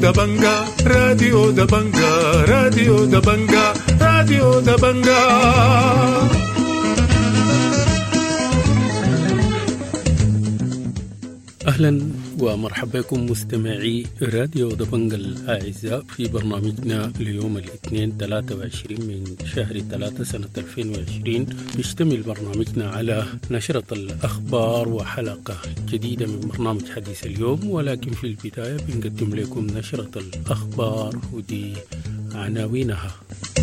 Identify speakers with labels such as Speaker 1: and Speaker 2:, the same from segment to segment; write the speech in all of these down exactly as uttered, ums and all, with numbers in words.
Speaker 1: دبنجا راديو دبنجا راديو دبنجا راديو دبنجا. أهلا ومرحبا بكم مستمعي راديو دبنجا الأعزاء في برنامجنا ليوم الاثنين ثلاثة وعشرين من شهر ثلاثة سنة ألفين وعشرين. بيشتمل برنامجنا على نشرة الأخبار وحلقة جديدة من برنامج حديث اليوم، ولكن في البداية بنقدم لكم نشرة الأخبار ودي عناوينها.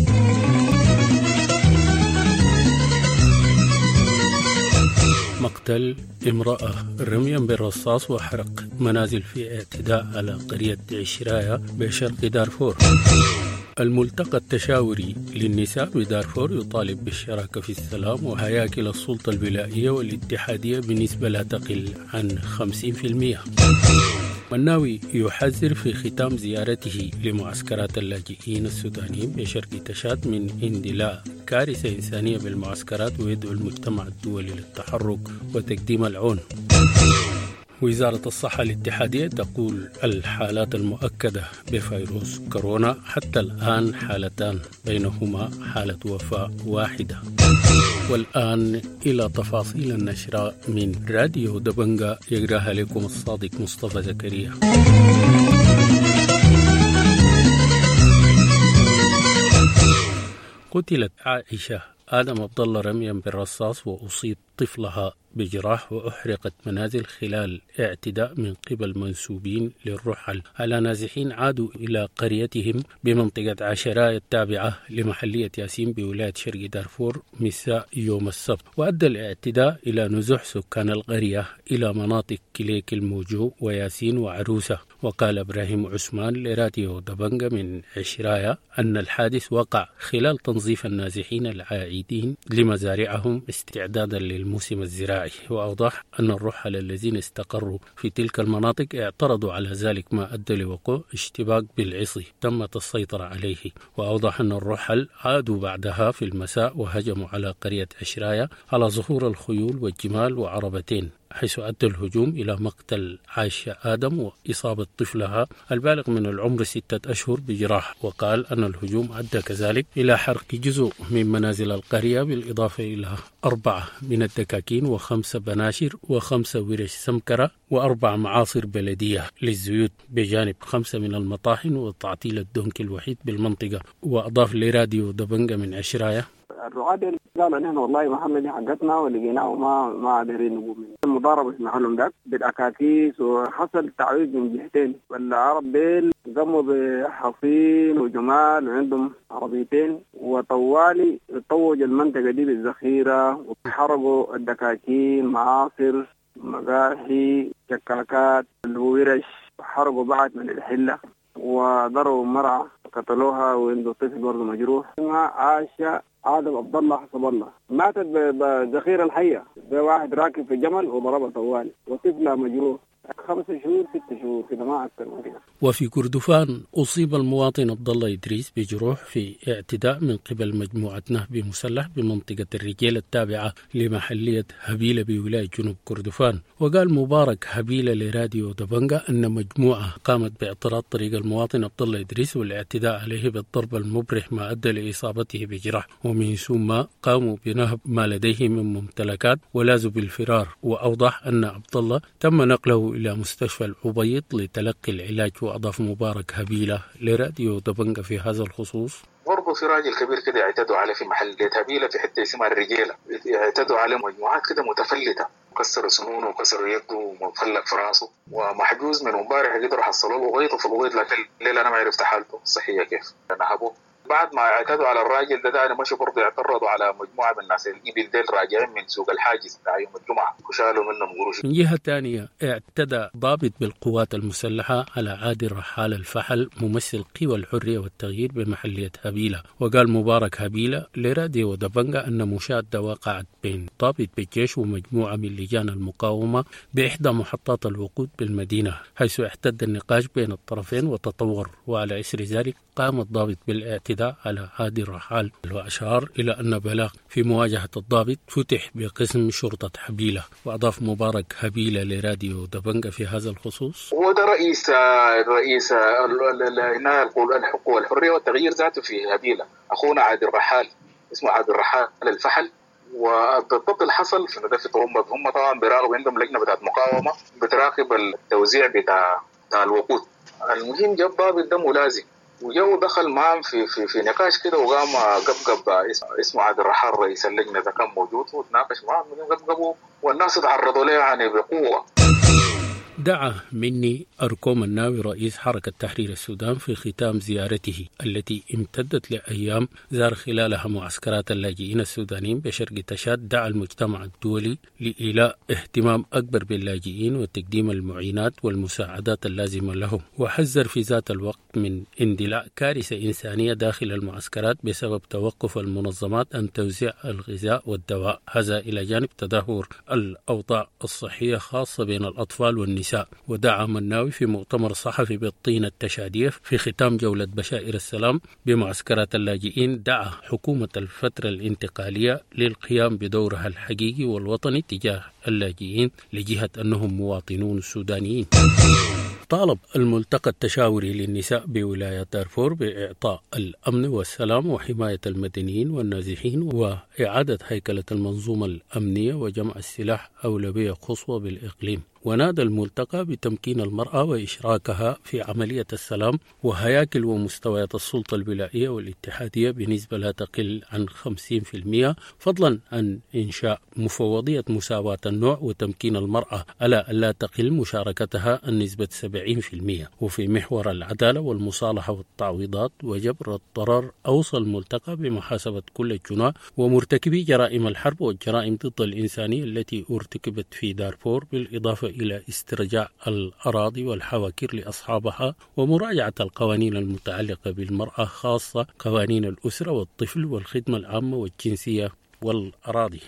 Speaker 1: مقتل امرأة رميا بالرصاص وحرق منازل في اعتداء على قرية عشراية بشرق دارفور. الملتقى التشاوري للنساء بدارفور يطالب بالشراكة في السلام وهياكل السلطة الولائية والاتحادية بنسبة لا تقل عن خمسين بالمئة. مناوي يحذر في ختام زيارته لمعسكرات اللاجئين السودانيين بشرق تشاد من اندلاع كارثة إنسانية بالمعسكرات، ويدعو المجتمع الدولي للتحرك وتقديم العون. وزارة الصحة الاتحادية تقول الحالات المؤكدة بفيروس كورونا حتى الآن حالتان، بينهما حالة وفاة واحدة. والآن إلى تفاصيل النشرة من راديو دبنجا يقراها لكم الصادق مصطفى زكريا. قتلت عائشة آدم عبد الله رميا بالرصاص وأصيب طفلها بجراح، وأحرقت منازل خلال اعتداء من قبل منسوبين للرحل على نازحين عادوا إلى قريتهم بمنطقة عشراية التابعة لمحلية ياسين بولاية شرق دارفور مساء يوم السبت. وأدى الاعتداء إلى نزوح سكان القرية إلى مناطق كليك الموجو وياسين وعروسة. وقال إبراهيم عثمان لراديو دبنجا من عشراية أن الحادث وقع خلال تنظيف النازحين العائدين لمزارعهم استعدادا للموسم الزراعي. وأوضح أن الرحل الذين استقروا في تلك المناطق اعترضوا على ذلك، ما أدى لوقوع اشتباك بالعصي تمت السيطرة عليه. وأوضح أن الرحل عادوا بعدها في المساء وهجموا على قرية عشراية على ظهور الخيول والجمال وعربتين، حيث أدى الهجوم إلى مقتل عائشة آدم وإصابة طفلها البالغ من العمر ستة أشهر بجراح. وقال أن الهجوم أدى كذلك إلى حرق جزء من منازل القرية، بالإضافة إلى أربعة من الدكاكين وخمسة بناشر وخمسة ورش سمكرة وأربع معاصر بلدية للزيوت، بجانب خمسة من المطاحن وتعطيل الدونك الوحيد بالمنطقة. وأضاف لراديو دبنجا من عشراية
Speaker 2: الرعاة قالوا نحن والله محمد حقتنا ولقيناه ما ما قادرين نقوم منه. المضاربة في محلهم ذاك بالأكاكيس، وحصل تعويض من جهتين. والعرب ديل قاموا بحصين وجمال وعندهم عربيتين، وطوالي طوج المنطقة دي بالذخيرة وحرقوا الدكاكين معاصر مقاهي شكاكات الورش، وحرقوا بعض من الحلة وضربوا مرأة قتلوها وعنده طفل برضه مجروح اسمها عائشة آدم عبد الله حسب الله، ماتت بذخيرة الحية بواحد راكب في جمل وضربها طوالي، وطفلها مجروح خمس شهور ست شهور كده ما أكثر من كده.
Speaker 1: وفي كردفان أصيب المواطن عبد الله إدريس بجروح في اعتداء من قبل مجموعة نهب مسلح بمنطقة الرجال التابعة لمحلية هبيلة بولاية جنوب كردفان. وقال مبارك هبيلة لراديو دبنجا أن مجموعة قامت باعتراض طريق المواطن عبد الله إدريس والاعتداء عليه بالضرب المبرح، ما أدى لإصابته بجراح، ومن ثم قاموا بنهب ما لديه من ممتلكات ولازوا بالفرار. وأوضح أن عبد الله تم نقله إلى مستشفى العبيط لتلقي العلاج. وأضاف مبارك هبيلة لراديو دبنجا في هذا الخصوص
Speaker 3: برضه في راجل كبير كده اعتدوا عليه في محل هبيلة في حتة اسمها الرجالة، اعتدوا عليه مجموعات كده متفلتة، كسروا سنونه وكسروا يده ومفلق في راسه ومحجوز من امبارح. قدروا حصلوا له غيطه في الغيط، لكن الليلة أنا ما عرفت حالته الصحية كيف. نهبوه بعد ما اعتدوا على الراجل ده، ده مشوا برضه اعترضوا على مجموعة من الناس الإبل ديل راجعين من سوق الحاجز بتاع يوم الجمعة وشالوا منهم قروش.
Speaker 1: من جهة ثانية اعتدى ضابط بالقوات المسلحة على عادل رحال الفحل ممثل قوى الحرية والتغيير بمحلية هبيلة. وقال مبارك هبيلة لراديو دبنجا أن مشادة وقعت بين ضابط بالجيش ومجموعة من لجان المقاومة بإحدى محطات الوقود بالمدينة، حيث احتد النقاش بين الطرفين وتطور. وعلى إثر ذلك قام الضابط بالاعتداء الاعتداء على هادي الرحال، وأشار إلى أن بلاغ في مواجهة الضابط فتح بقسم شرطة حبيلة. وأضاف مبارك هبيلة لراديو دبنجة في هذا الخصوص:
Speaker 3: هو ده رئيس رئيس الحقوق والحرية والتغيير ذاته في هبيلة، أخونا عادل الرحال، اسمه عادل الرحال الفحل. وبالضبط اللي حصل في ده في طرمبة، هم طبعا بيراقبوا، عندهم لجنة بتاعت مقاومة بتراقب التوزيع بتاع بتاع الوقود. المهم جاب ضابط ده ملازم وجو دخل معهم في في في نقاش كده، وقام قبقب اسمه عادل الرحال رئيس اللجنة ده كان موجود وتناقش معهم قبقبوا، والناس تعرضوا له يعني بقوة.
Speaker 1: دعا مني أركوم الناوي رئيس حركة تحرير السودان في ختام زيارته التي امتدت لأيام زار خلالها معسكرات اللاجئين السودانيين بشرق تشاد، دعا المجتمع الدولي لإيلاء اهتمام أكبر باللاجئين وتقديم المعينات والمساعدات اللازمة لهم، وحذر في ذات الوقت من اندلاع كارثة إنسانية داخل المعسكرات بسبب توقف المنظمات عن توزيع الغذاء والدواء، هذا إلى جانب تدهور الأوضاع الصحية خاصة بين الأطفال والنساء. ودعا مناوي في مؤتمر صحفي بالطينة التشادية في ختام جولة بشائر السلام بمعسكرات اللاجئين، دعا حكومة الفترة الانتقالية للقيام بدورها الحقيقي والوطني تجاه اللاجئين لجهة أنهم مواطنون سودانيين. طالب الملتقى التشاوري للنساء بولاية دارفور بإعطاء الأمن والسلام وحماية المدنيين والنازحين وإعادة هيكلة المنظومة الأمنية وجمع السلاح أولوية قصوى بالإقليم. ونادى الملتقى بتمكين المرأة وإشراكها في عملية السلام وهياكل ومستويات السلطة الولائية والاتحادية بنسبة لا تقل عن خمسين بالمئة، فضلا عن إنشاء مفوضية مساواة النوع وتمكين المرأة على لا تقل مشاركتها النسبة سبعين بالمئة. وفي محور العدالة والمصالحة والتعويضات وجبر الضرر، أوصى الملتقى بمحاسبة كل الجناة ومرتكبي جرائم الحرب والجرائم ضد الإنسانية التي ارتكبت في دارفور، بالإضافة إلى استرجاع الأراضي والحواكر لأصحابها ومراجعة القوانين المتعلقة بالمرأة، خاصة قوانين الأسرة والطفل والخدمة العامة والجنسية والأراضي.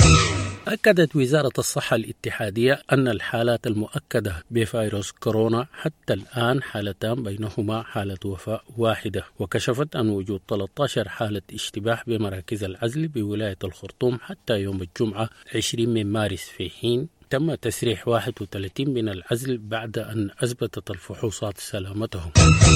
Speaker 1: أكدت وزارة الصحة الاتحادية أن الحالات المؤكدة بفيروس كورونا حتى الآن حالتان بينهما حالة وفاة واحدة، وكشفت عن وجود ثلاثة عشر حالة اشتباه بمراكز العزل بولاية الخرطوم حتى يوم الجمعة عشرين من مارس، في حين تم تسريح واحد وثلاثين من العزل بعد أن أثبتت الفحوصات سلامتهم.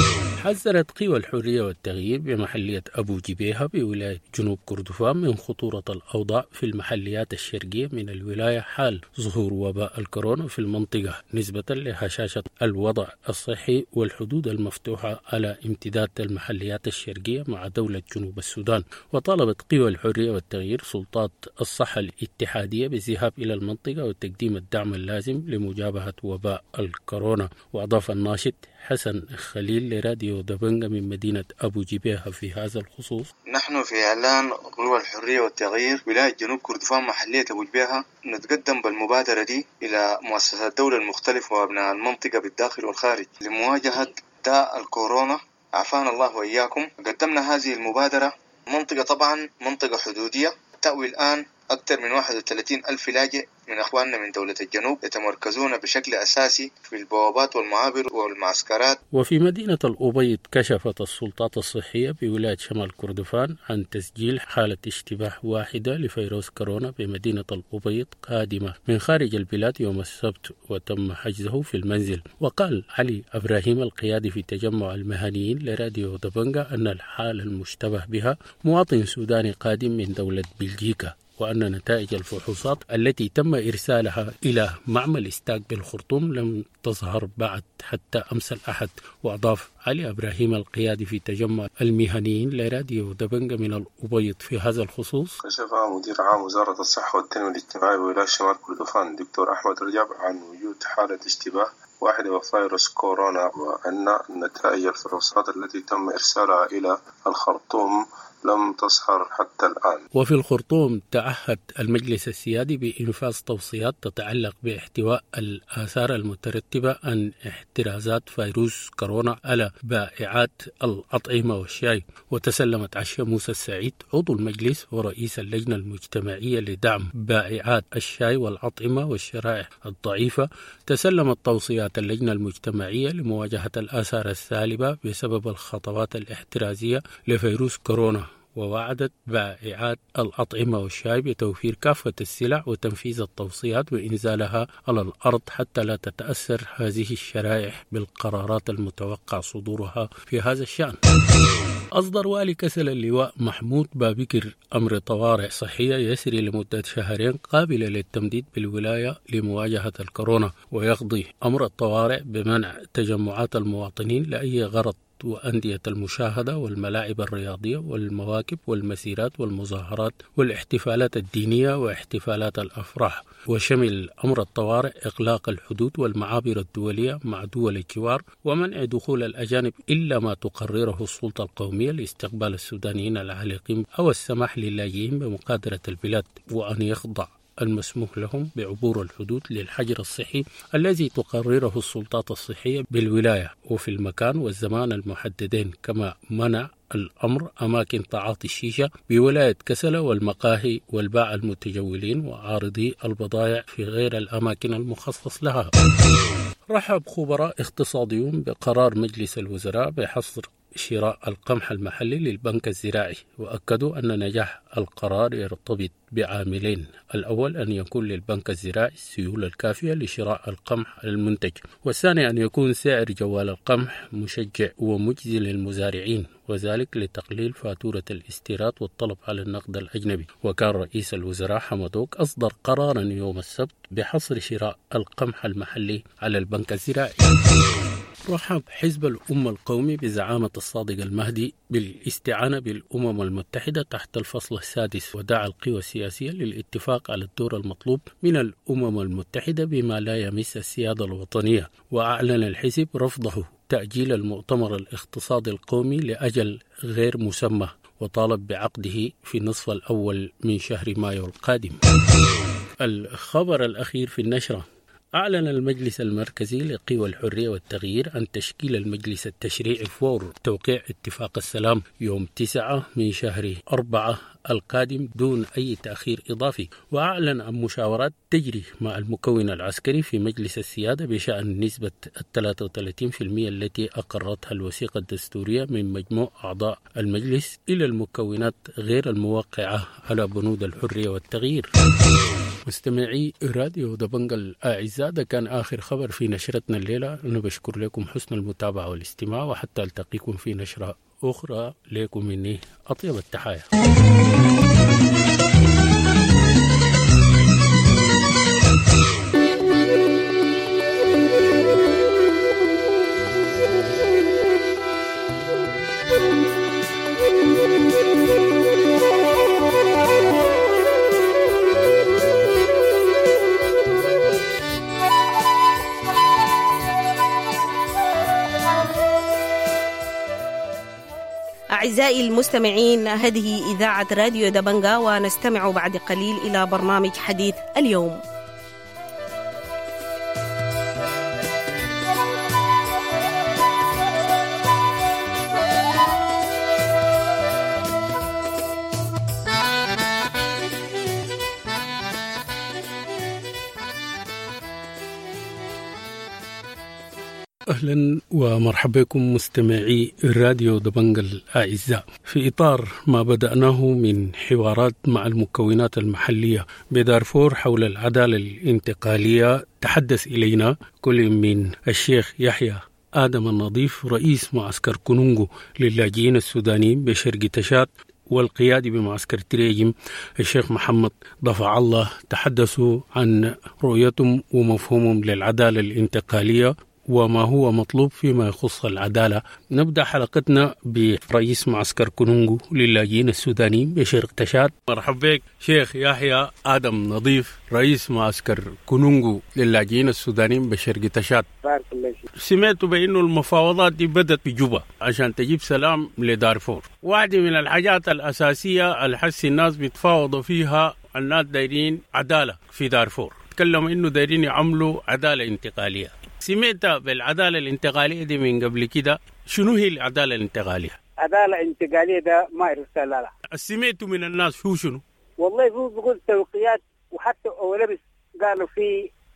Speaker 1: حذرت قوى الحرية والتغيير بمحلية أبو جبيهة بولاية جنوب كردفان من خطورة الأوضاع في المحليات الشرقية من الولاية حال ظهور وباء الكورونا في المنطقة، نسبة لهشاشة الوضع الصحي والحدود المفتوحة على امتداد المحليات الشرقية مع دولة جنوب السودان. وطالبت قوى الحرية والتغيير سلطات الصحة الاتحادية بالذهاب إلى المنطقة وتقديم الدعم اللازم لمجابهة وباء الكورونا. وأضاف الناشط حسن خليل لراديو دبنجة من مدينة أبو جبيهة في هذا الخصوص:
Speaker 4: نحن في إعلان قوى الحرية والتغيير ولاية جنوب كردفان محلية أبو جبيهة نتقدم بالمبادرة دي إلى مؤسسات الدولة المختلفة وأبناء المنطقة بالداخل والخارج لمواجهة داء الكورونا، عافانا الله وإياكم. قدمنا هذه المبادرة منطقة طبعا منطقة حدودية تأوي الآن أكثر من واحد وثلاثين ألف لاجئ من أخواننا من دولة الجنوب يتمركزون بشكل أساسي في البوابات والمعابر والمعسكرات.
Speaker 1: وفي مدينة الأبيض كشفت السلطات الصحية بولاية شمال كردفان عن تسجيل حالة اشتباه واحدة لفيروس كورونا بمدينة الأبيض قادمة من خارج البلاد يوم السبت، وتم حجزه في المنزل. وقال علي إبراهيم القيادي في تجمع المهنيين لراديو دبنجة أن الحالة المشتبه بها مواطن سوداني قادم من دولة بلجيكا، وأن نتائج الفحوصات التي تم إرسالها إلى معمل استاك بالخرطوم لم تظهر بعد حتى أمس الأحد. وأضاف علي إبراهيم القيادي في تجمع المهنيين لراديو دبنجة من الأبيض في هذا الخصوص:
Speaker 5: كشف مدير عام وزارة الصحة والتنمية الاجتماعية بولاية شمال كردفان دكتور أحمد رجب عن وجود حالة اشتباه واحدة وفيروس كورونا، وأن نتائج الفحوصات التي تم إرسالها إلى الخرطوم لم تظهر حتى الآن.
Speaker 1: وفي الخرطوم تعهد المجلس السيادي بإنفاذ توصيات تتعلق باحتواء الآثار المترتبة عن احترازات فيروس كورونا على بائعات الأطعمة والشاي. وتسلمت عشة موسى السعيد عضو المجلس ورئيس اللجنة المجتمعية لدعم بائعات الشاي والأطعمة والشرائح الضعيفة، تسلمت توصيات تعليمات اللجنة المجتمعية لمواجهة الآثار السالبة بسبب الخطوات الاحترازية لفيروس كورونا، ووعدت بائعات الأطعمة والشاي بتوفير كافة السلع وتنفيذ التوصيات وإنزالها على الأرض حتى لا تتأثر هذه الشرائح بالقرارات المتوقع صدورها في هذا الشأن. أصدر والي كسل اللواء محمود بابكر أمر طوارئ صحية يسري لمدة شهرين قابلة للتمديد بالولاية لمواجهة الكورونا، ويقضي أمر الطوارئ بمنع تجمعات المواطنين لأي غرض وأندية المشاهدة والملاعب الرياضية والمواكب والمسيرات والمظاهرات والاحتفالات الدينية واحتفالات الأفراح. وشمل أمر الطوارئ إغلاق الحدود والمعابر الدولية مع دول الجوار ومنع دخول الأجانب إلا ما تقرره السلطة القومية لاستقبال السودانيين العالقين أو السماح للاجئين بمغادرة البلاد، وأن يخضع المسموح لهم بعبور الحدود للحجر الصحي الذي تقرره السلطات الصحية بالولاية وفي المكان والزمان المحددين. كما منع الأمر أماكن تعاطي الشيشة بولاية كسلة والمقاهي والباعة المتجولين وعارضي البضائع في غير الأماكن المخصص لها. رحب خبراء اقتصاديون بقرار مجلس الوزراء بحصر شراء القمح المحلي للبنك الزراعي، وأكدوا أن نجاح القرار يرتبط بعاملين: الأول أن يكون للبنك الزراعي السيولة الكافية لشراء القمح المنتج، والثاني أن يكون سعر جوال القمح مشجع ومجزي للمزارعين، وذلك لتقليل فاتورة الاستيراد والطلب على النقد الأجنبي. وكان رئيس الوزراء حمدوك أصدر قرارا يوم السبت بحصر شراء القمح المحلي على البنك الزراعي. رحب حزب الأمة القومي بزعامة الصادق المهدي بالاستعانة بالأمم المتحدة تحت الفصل السادس، ودعا القوى السياسية للاتفاق على الدور المطلوب من الأمم المتحدة بما لا يمس السيادة الوطنية. وأعلن الحزب رفضه تأجيل المؤتمر الاقتصادي القومي لأجل غير مسمى، وطالب بعقده في النصف الأول من شهر مايو القادم. الخبر الأخير في النشرة: أعلن المجلس المركزي لقوى الحرية والتغيير عن تشكيل المجلس التشريعي فور توقيع اتفاق السلام يوم تسعة من شهر أربعة القادم دون أي تأخير إضافي، وأعلن عن مشاورات تجري مع المكون العسكري في مجلس السيادة بشأن نسبة ثلاثة وثلاثين بالمئة التي أقرتها الوثيقة الدستورية من مجموع أعضاء المجلس إلى المكونات غير الموقعة على بنود الحرية والتغيير. مستمعي راديو دبنجة الأعزاء، ده كان آخر خبر في نشرتنا الليلة. أنا بشكر لكم حسن المتابعة والاستماع، وحتى ألتقيكم في نشرة أخرى لكم مني أطيب التحايا.
Speaker 6: أعزائي المستمعين، هذه إذاعة راديو دبنجة، ونستمع بعد قليل إلى برنامج حديث اليوم.
Speaker 1: أهلا ومرحبا بكم مستمعي راديو دبنجة الأعزاء. في إطار ما بدأناه من حوارات مع المكونات المحلية بدارفور حول العدالة الانتقالية، تحدث إلينا كل من الشيخ يحيى آدم النظيف رئيس معسكر كونونغو للاجئين السودانيين بشرق تشاد، والقيادي بمعسكر تريجم الشيخ محمد ضفع الله، تحدثوا عن رؤيتهم ومفهومهم للعدالة الانتقالية وما هو مطلوب فيما يخص العدالة. نبدأ حلقتنا برئيس معسكر كونونغو للاجئين السودانيين بشرق تشاد. مرحبا بك شيخ يحيى آدم نظيف رئيس معسكر كونونغو للاجئين السودانيين بشرق تشاد.
Speaker 2: بارك الله فيك.
Speaker 1: سمعت بأنه المفاوضات دي بدت في جوبا عشان تجيب سلام لدارفور. واحدة من الحاجات الأساسية الحس الناس بيتفاوضوا فيها الناس دايرين عدالة في دارفور، تكلموا إنه دايرين يعملوا عدالة انتقالية. سمعت بالعدالة الانتقالية دي من قبل كده، شنو هي العدالة الانتقالية؟
Speaker 2: عدالة انتقالية ده ما أعرف لا لا.
Speaker 1: سمعتوا من الناس هو شنو؟
Speaker 2: والله هو بيقول توقيات، وحتى أولبس قالوا في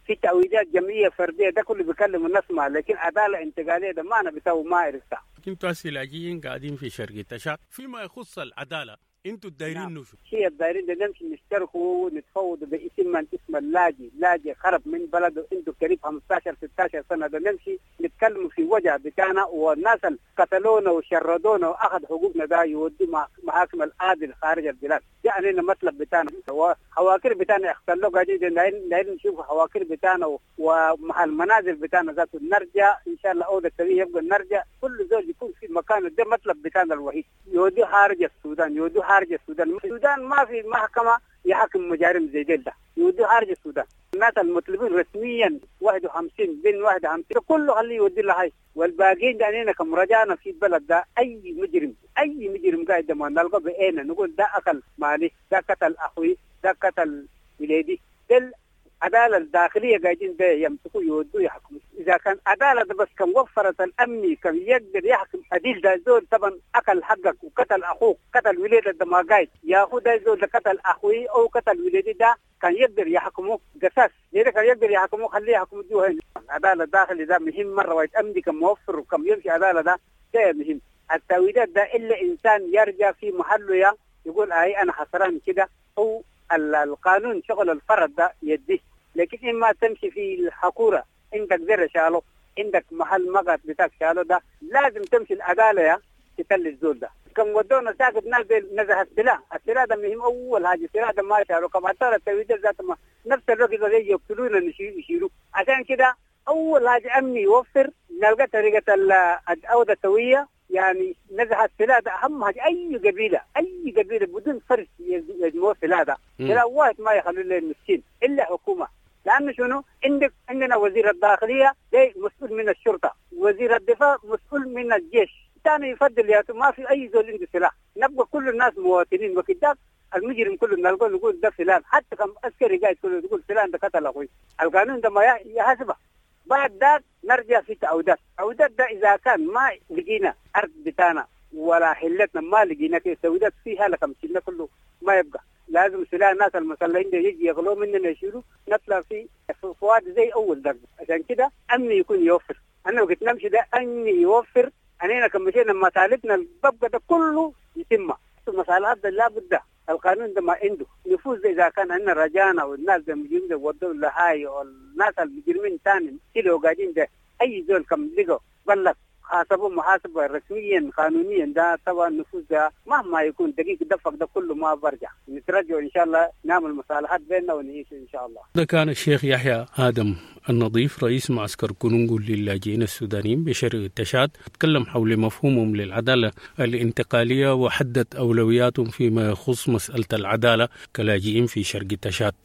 Speaker 2: في تعويضات جمعيه فرديه، ده كله بيكلم الناس ما، لكن عداله انتقاليه ده ما انا بتاو ما عرفتها.
Speaker 1: انتوا العلاجيين قاعدين في شرق التشات فيما يخص العداله، انتوا الدايرين
Speaker 2: نعم.
Speaker 1: نشوف
Speaker 2: هي الدايرين ده نمشي نشتركوا ونتفاوض باسم من اسم اللاجي، لاجي خرب من بلده عنده قريب خمستاشر ستاشر سنه، ده نمشي نتكلم في وجه بتاعنا، والناس اللي قتلونا وشردونا واخذ حقوقنا ده يودوا محاكم العادل خارج البلاد. ده علينا مطلب بتاعنا، حواكر بتاعنا اختلوا قاعدين نحن نشوف حواكر بتاعنا ومحل المنازل بتاعنا ذاته نرجع ان شاء الله. اول التاريخ يبقى نرجع كل زول يكون في مكانه، ده مطلب بتاعنا الوحيد. يودوا خارج السودان، يودوا خارج السودان. السودان ما في محكمة يحكم مجارم زي ده، يودوا خارج السودان. الناس المطلوبين رسميا واحد وخمسين بين واحد وخمسين كله خليه يودي له هاي، والباقيين ده علينا كم رجعنا في البلد ده. أي مجرم أي مجرم قاعد ما نلقى بعيننا نقول ده أكل مالي، ده قتل أخوي، ده قتل ولادي. ده العدالة الداخلية قاعدين ده يمسكوا يودوا يحكموا. إذا كان عدالة بس كان وفرت الأمني كان يقدر يحكم عديل ده زول طبعا أكل حقك وقتل أخوك قتل ولادك ده ما قاعد ياخذ ده زول ده قتل أخوي أو قتل ولادي ده كان يقدر يحكمه قصاص. إذا كان يقدر يحكمه خليه يحكموا جوه. العدالة الداخلية ده مهم مرة، ويتأمني كم موفر وكم يمشي عدالة ده ده مهم. التأويلات ده إلا إنسان يرجع في محله يا يقول أي أنا خسران كده، أو القانون شغل الفرد ده يديه. لكن إما تمشي في الحكورة عندك زر شالو، عندك محل مقت بتاعك شالو، ده لازم تمشي العدالة يا تتل الزول ده. كم ودونا ساقط ناس نزه السلاح، السلاح ده مهم أول حاجة. السلاح ده ما شالو كم أثار التويدات ذات ما نفس الوقت اللي يقتلونا نشيلوا. عشان كده أول حاجة أمني يوفر، نلقى طريقة العودة التوية يعني نزح السلاح ده أهم حاجة. أي قبيلة أي قبيلة بدون فرق يجمعوا السلاح ده، سلاح واحد ما يخلوا له المسكين إلا حكومة. لأنه شنو عندك عندنا وزير الداخلية ده مسؤول من الشرطة، وزير الدفاع مسؤول من الجيش. ثاني يفضل يا ما في أي زول عنده سلاح، نبقى كل الناس مواطنين. وكذا المجرم كله نلقى نقول ده فلان، حتى كم عسكري قاعد كله يقول فلان ده قتل أخوي. القانون ده ما يحاسبه. بعد ذلك نرجع في تعودات. تعودات ده إذا كان ما لقينا أرض بتاعنا ولا حلتنا ما لقينا كي تعودات فيها لكم شلنا كله ما يبقى. لازم سلاح الناس المسلحين ده يجي يغلو مننا يشيلوا نطلع في فواد زي أول درجة. عشان كده أمني يكون يوفر. أنا وقت نمشي ده أمني يوفر. أنا كم مشينا مسالتنا البقى ده كله يتم. المسالات ده لا بد القانون ده ما عنده نفوذ. إذا كان عندنا رجانا والناس ده مجرمين ده ودوا لهاي، والناس المجرمين ثاني كيلو قاعدين ده أي زول كم لقوا بلغ حاسبوا محاسبة رسميا قانونيا، ده طبعا النفوذ ده مهما يكون دقيق دفق ده كله ما برجع. نترجع إن شاء الله نعمل مصالحات بيننا ونعيش إن شاء الله.
Speaker 1: ده كان الشيخ يحيى آدم النظيف رئيس معسكر كونونغو للاجئين السودانيين بشرق التشاد، تكلم حول مفهومهم للعدالة الانتقالية وحدد أولوياتهم فيما يخص مسألة العدالة كلاجئين في شرق التشاد.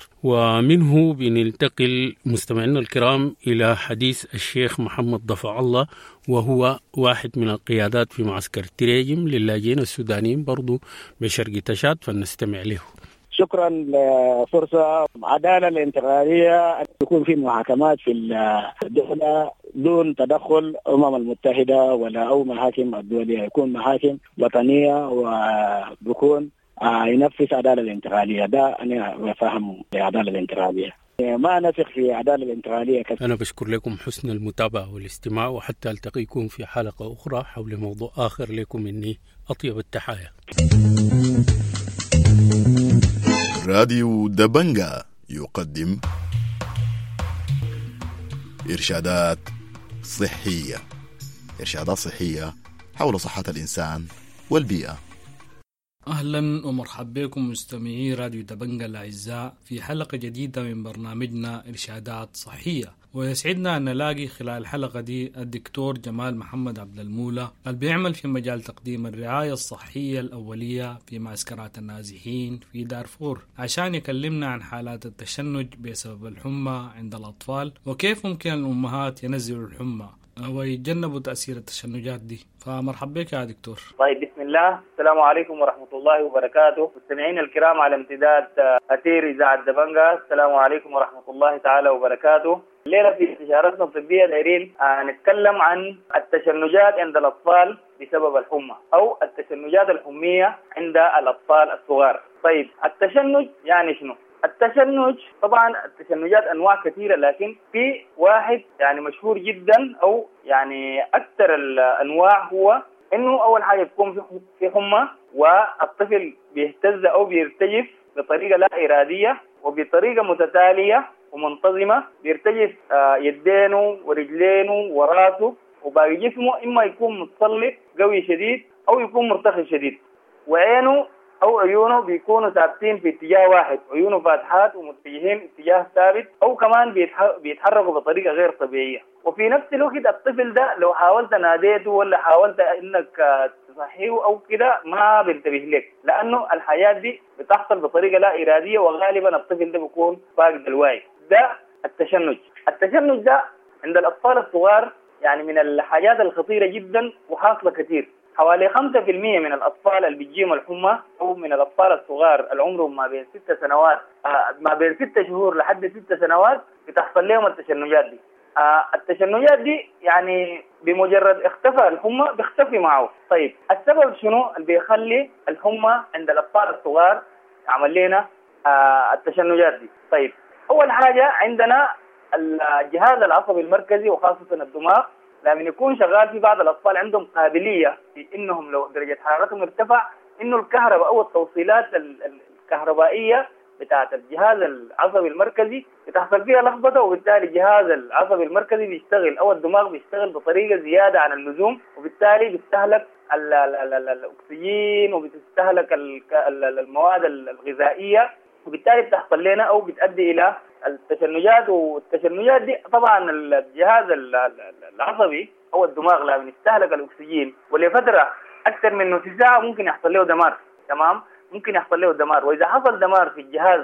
Speaker 1: ومنه بننتقل مستمعينا الكرام إلى حديث الشيخ محمد ضفع الله، وهو واحد من القيادات في معسكر تريجم للاجئين السودانيين برضو بشرق التشاد، فلنستمع له.
Speaker 7: شكرا لفرصة. العدالة الانتقالية تكون في محاكمات في الدولة دون تدخل الأمم المتحدة ولا أو محاكم الدولية، يكون محاكم وطنية وبكون ينفذ عدالة الانتقالية. ده أنا بفهم العدالة الانتقالية، ما نثق في عدالة الانتقالية كثير.
Speaker 1: أنا بشكر لكم حسن المتابعة والاستماع، وحتى ألتقيكم في حلقة أخرى حول موضوع آخر. لكم مني أطيب التحايا.
Speaker 8: راديو دبنجا يقدم إرشادات صحية، إرشادات صحية حول صحة الإنسان والبيئة.
Speaker 9: أهلا ومرحبا بكم مستمعي راديو دبنجا الأعزاء في حلقة جديدة من برنامجنا إرشادات صحية. ويسعدنا أن نلاقي خلال الحلقة دي الدكتور جمال محمد عبد المولى اللي بيعمل في مجال تقديم الرعاية الصحية الأولية في معسكرات النازحين في دارفور، عشان يكلمنا عن حالات التشنج بسبب الحمى عند الأطفال، وكيف ممكن الأمهات ينزلوا الحمى ويتجنبوا تأثير التشنجات دي. فمرحبا بك يا دكتور.
Speaker 10: طيب بسم الله، السلام عليكم ورحمة الله وبركاته. مستمعين الكرام على امتداد أثير إذاعة دبنجا، السلام عليكم ورحمة الله تعالى وبركاته. الليلة في استشارتنا الطبية دايرين نتكلم عن التشنجات عند الأطفال بسبب الحمى أو التشنجات الحمية عند الأطفال الصغار. طيب التشنج يعني شنو؟ التشنج طبعا التشنجات انواع كثيره، لكن في واحد يعني مشهور جدا او يعني اكثر الانواع هو انه اول حاجه تكون في حمى والطفل بيهتز او بيرتجف بطريقه لا اراديه وبطريقه متتاليه ومنتظمه، بيرتجف يدينه ورجلينه وراسه وباقي جسمه، اما يكون متسلط قوي شديد او يكون مرتخي شديد، وعينه او عيونه بيكونوا ثابتين في اتجاه واحد، عيونه فاتحات ومتجهين اتجاه ثابت، او كمان بيتحركوا بطريقه غير طبيعيه. وفي نفس الوقت الطفل ده لو حاولت ناديته ولا حاولت انك تصحيه او كده ما بينتبه لك، لانه الحياه دي بتحصل بطريقه لا اراديه، وغالبا الطفل ده بيكون فاقد الوعي. ده التشنج. التشنج ده عند الاطفال الصغار يعني من الحاجات الخطيره جدا وحاصله كثير. حوالي خمسة في المية من الأطفال اللي بيجيهم الحمى أو من الأطفال الصغار اللي عمرهم ما بين ست سنوات آه ما بين ست شهور لحد ست سنوات بتحصل لهم التشنجات دي. آه التشنجات دي يعني بمجرد اختفى الحمى بيختفي معه. طيب السبب شنو اللي بيخلي الحمى عند الأطفال الصغار عمل لنا آه التشنجات دي؟ طيب أول حاجة عندنا الجهاز العصبي المركزي وخاصة الدماغ لما يكون شغال. في بعض الأطفال عندهم قابلية في إنهم لو درجة حرارتهم ارتفع إنه الكهرباء أو التوصيلات الكهربائية بتاعة الجهاز العصبي المركزي بتحصل فيها لخبطة، وبالتالي الجهاز العصبي المركزي بيشتغل أو الدماغ بيشتغل بطريقة زيادة عن اللزوم، وبالتالي بيستهلك ال ال ال ال الأكسجين وبتستهلك المواد الغذائية، وبالتالي بتحصل لنا أو بتؤدي إلى التشنجات. والتشنجات دي طبعا الجهاز العصبي او الدماغ لما يستهلك الاكسجين ولفتره اكثر من نص ساعه ممكن يحصل له دمار. تمام، ممكن يحصل له دمار. واذا حصل دمار في الجهاز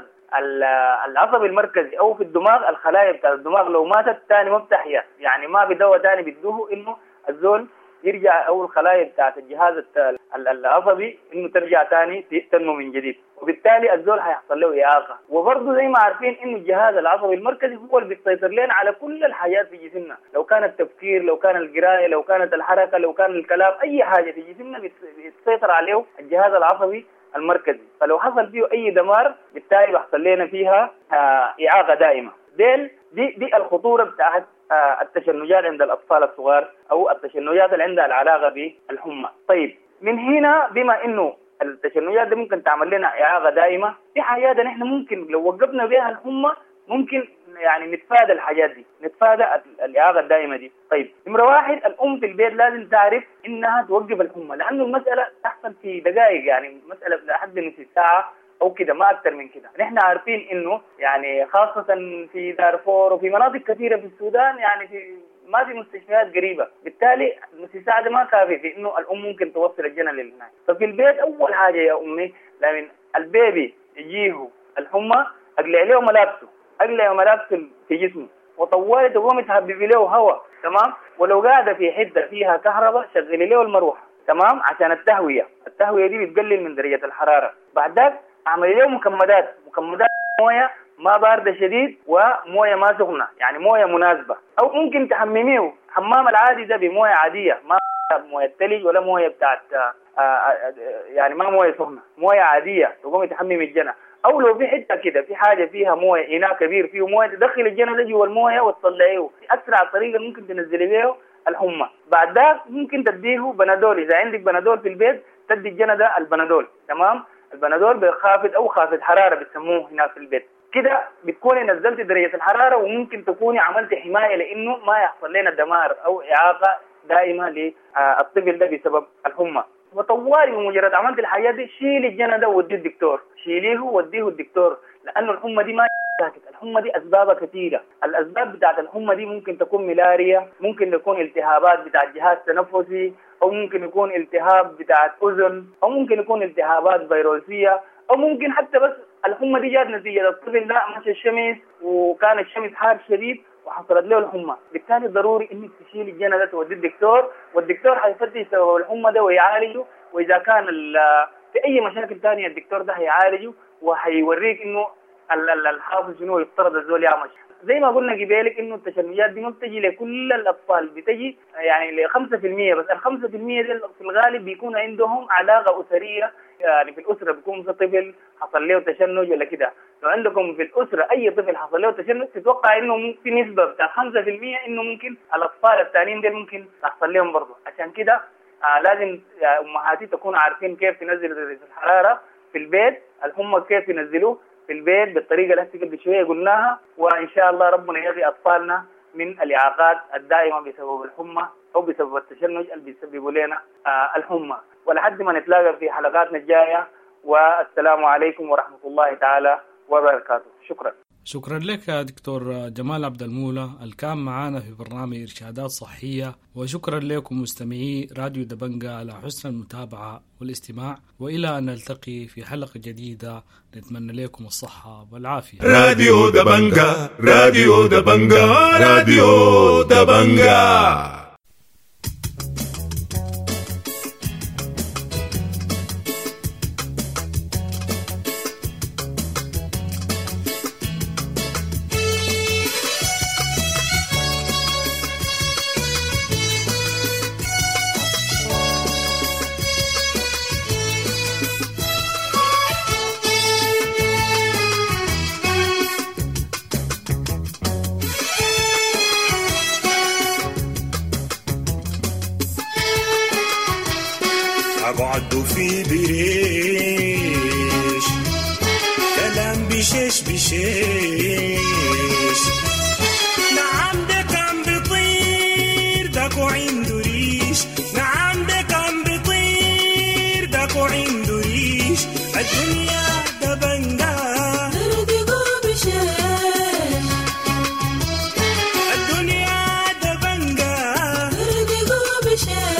Speaker 10: العصبي المركزي او في الدماغ، الخلايا بتاع الدماغ لو ماتت ثاني ما بتحيا، يعني ما بدواء ثاني بيدوه انه الزول يرجع او الخلايا بتاعت الجهاز العصبي انه ترجع ثاني تنمو من جديد، وبالتالي الزول هيحصل له اعاقه. وبرضه زي ما عارفين انه الجهاز العصبي المركزي هو اللي بيسيطر لنا على كل الحياه في جسمنا، لو كان التفكير، لو كان القرايه، لو كانت الحركه، لو كان الكلام، اي حاجه في جسمنا بيسيطر عليه الجهاز العصبي المركزي. فلو حصل فيه اي دمار بالتالي بيحصل لنا فيها اعاقه دائمه. ديل دي دي الخطوره بتاعت التشنجات عند الأطفال الصغار أو التشنجات اللي عندها العلاقة بالحمى. طيب من هنا بما إنه التشنجات دي ممكن تعمل لنا إعاقة دائمة، في حاجات نحن ممكن لو وقفنا بها الحمى ممكن يعني نتفادى الحاجات دي، نتفادى الإعاقة الدائمة دي. طيب نمرة واحد، الأم في البيت لازم تعرف إنها توقف الحمى، لأنه المسألة تحصل في دقائق، يعني مسألة لحد نص ساعة أو كده ما أكثر من كده. نحن عارفين إنه يعني خاصة في دارفور وفي مناطق كثيرة في السودان يعني في ما في مستشفيات قريبة، بالتالي نص ساعة ده ما كافي في إنه الأم ممكن توصل الجنة للهناك. ففي البيت أول حاجة يا أمي لمن البيبي يجيه الحمى أقلع له ملابسه، أقلع ملابسه في جسمه، وطوالي تقوم تهببي له هواء. تمام، ولو قاعدة في حتة فيها كهرباء شغلي له المروحة. تمام، عشان التهوية، التهوية دي بتقلل من درجة الحرارة. بعد ذلك اعمل له مكمدات، مكمدات مويه ما بارده شديد ومويه ما سخنه، يعني مويه مناسبه. او ممكن تحمميه حمام العادي ده بمويه عاديه، ما مويه ثلج ولا مويه بتاعت يعني ما مويه سخنه، مويه عاديه تقوم تحمم الجنة. او لو في حته كده في حاجه فيها مويه، اناء كبير فيه مويه، تدخل الجنة ده جوا المويه وتطلعيه في اسرع طريقه ممكن تنزلي بيه الحمى. بعد ذلك ممكن تديه بنادول، اذا عندك بنادول في البيت تدي الجنة ده البنادول. تمام، البنادول بخافض او خافض حراره بتسموه هناك في البيت. كده بتكوني نزلت درجه الحراره، وممكن تكوني عملت حمايه لانه ما يحصل لنا دمار او اعاقه دائمه للطفل ده بسبب الحمى. وطوالي بمجرد عملت الحاجات دي شيلي الجنة ده ووديه الدكتور، شيليه ووديه الدكتور، لانه الحمى دي ما ساكت، الحمى دي اسبابها كثيره. الاسباب بتاعت الحمى دي ممكن تكون ملاريا، ممكن تكون التهابات بتاعت جهاز تنفسي، او ممكن يكون التهاب بتاعت اذن، او ممكن يكون التهابات فيروسيه، او ممكن حتى بس الحمى دي جات نتيجه الطفل ده مشى الشمس وكان الشمس حار شديد وحصلت له الحمى. بالتالي ضروري انك تشيل الجنة ده توديه الدكتور، والدكتور حيفتش سبب الحمى ده ويعالجه، واذا كان في اي مشاكل ثانيه الدكتور ده هيعالجه وحيوريك انه الحافظ شنو يفترض الزول يعمل. زي ما قلنا قبالك انه التشنجات دي ما بتجي لكل الاطفال، بتجي يعني ل خمسة في المية بس. ال خمسة في المية دي في الغالب بيكون عندهم علاقه اسريه، يعني في الاسره بيكون في طفل حصل له تشنج ولا كده، لو عندكم في الاسره اي طفل حصل له تشنج تتوقع انه في نسبه بتاع خمسة في المية انه ممكن الاطفال الثانيين دول ممكن تحصل لهم برضه. عشان كده آه لازم امهاتي تكونوا عارفين كيف تنزلوا درجه الحراره في البيت، الحمى كيف ينزلوه في البيت بالطريقه اللي قبل شويه قلناها، وان شاء الله ربنا يقي اطفالنا من الاعاقات الدائمه بسبب الحمى او بسبب التشنج اللي بيسببوا لنا آه الحمى. ولحد ما نتلاقى في حلقاتنا الجايه، والسلام عليكم ورحمه الله تعالى وبركاته. شكرا.
Speaker 9: شكرا لك يا دكتور جمال عبد المولى الكان معنا في برنامج إرشادات صحية، وشكرا لكم مستمعي راديو دبنجا على حسن المتابعة والاستماع، وإلى أن نلتقي في حلقة جديدة نتمنى لكم الصحة والعافية.
Speaker 11: راديو دبنجا راديو دبنجا راديو دبنجا.
Speaker 12: أقعد في بريش كلام بشيش بشيش، نعم ده كان بيطير داكو عنده ريش، نعم ده كان بيطير داكو عنده ريش، الدنيا دبنجا تردقو بشيش، الدنيا دبنجا تردقو بشيش.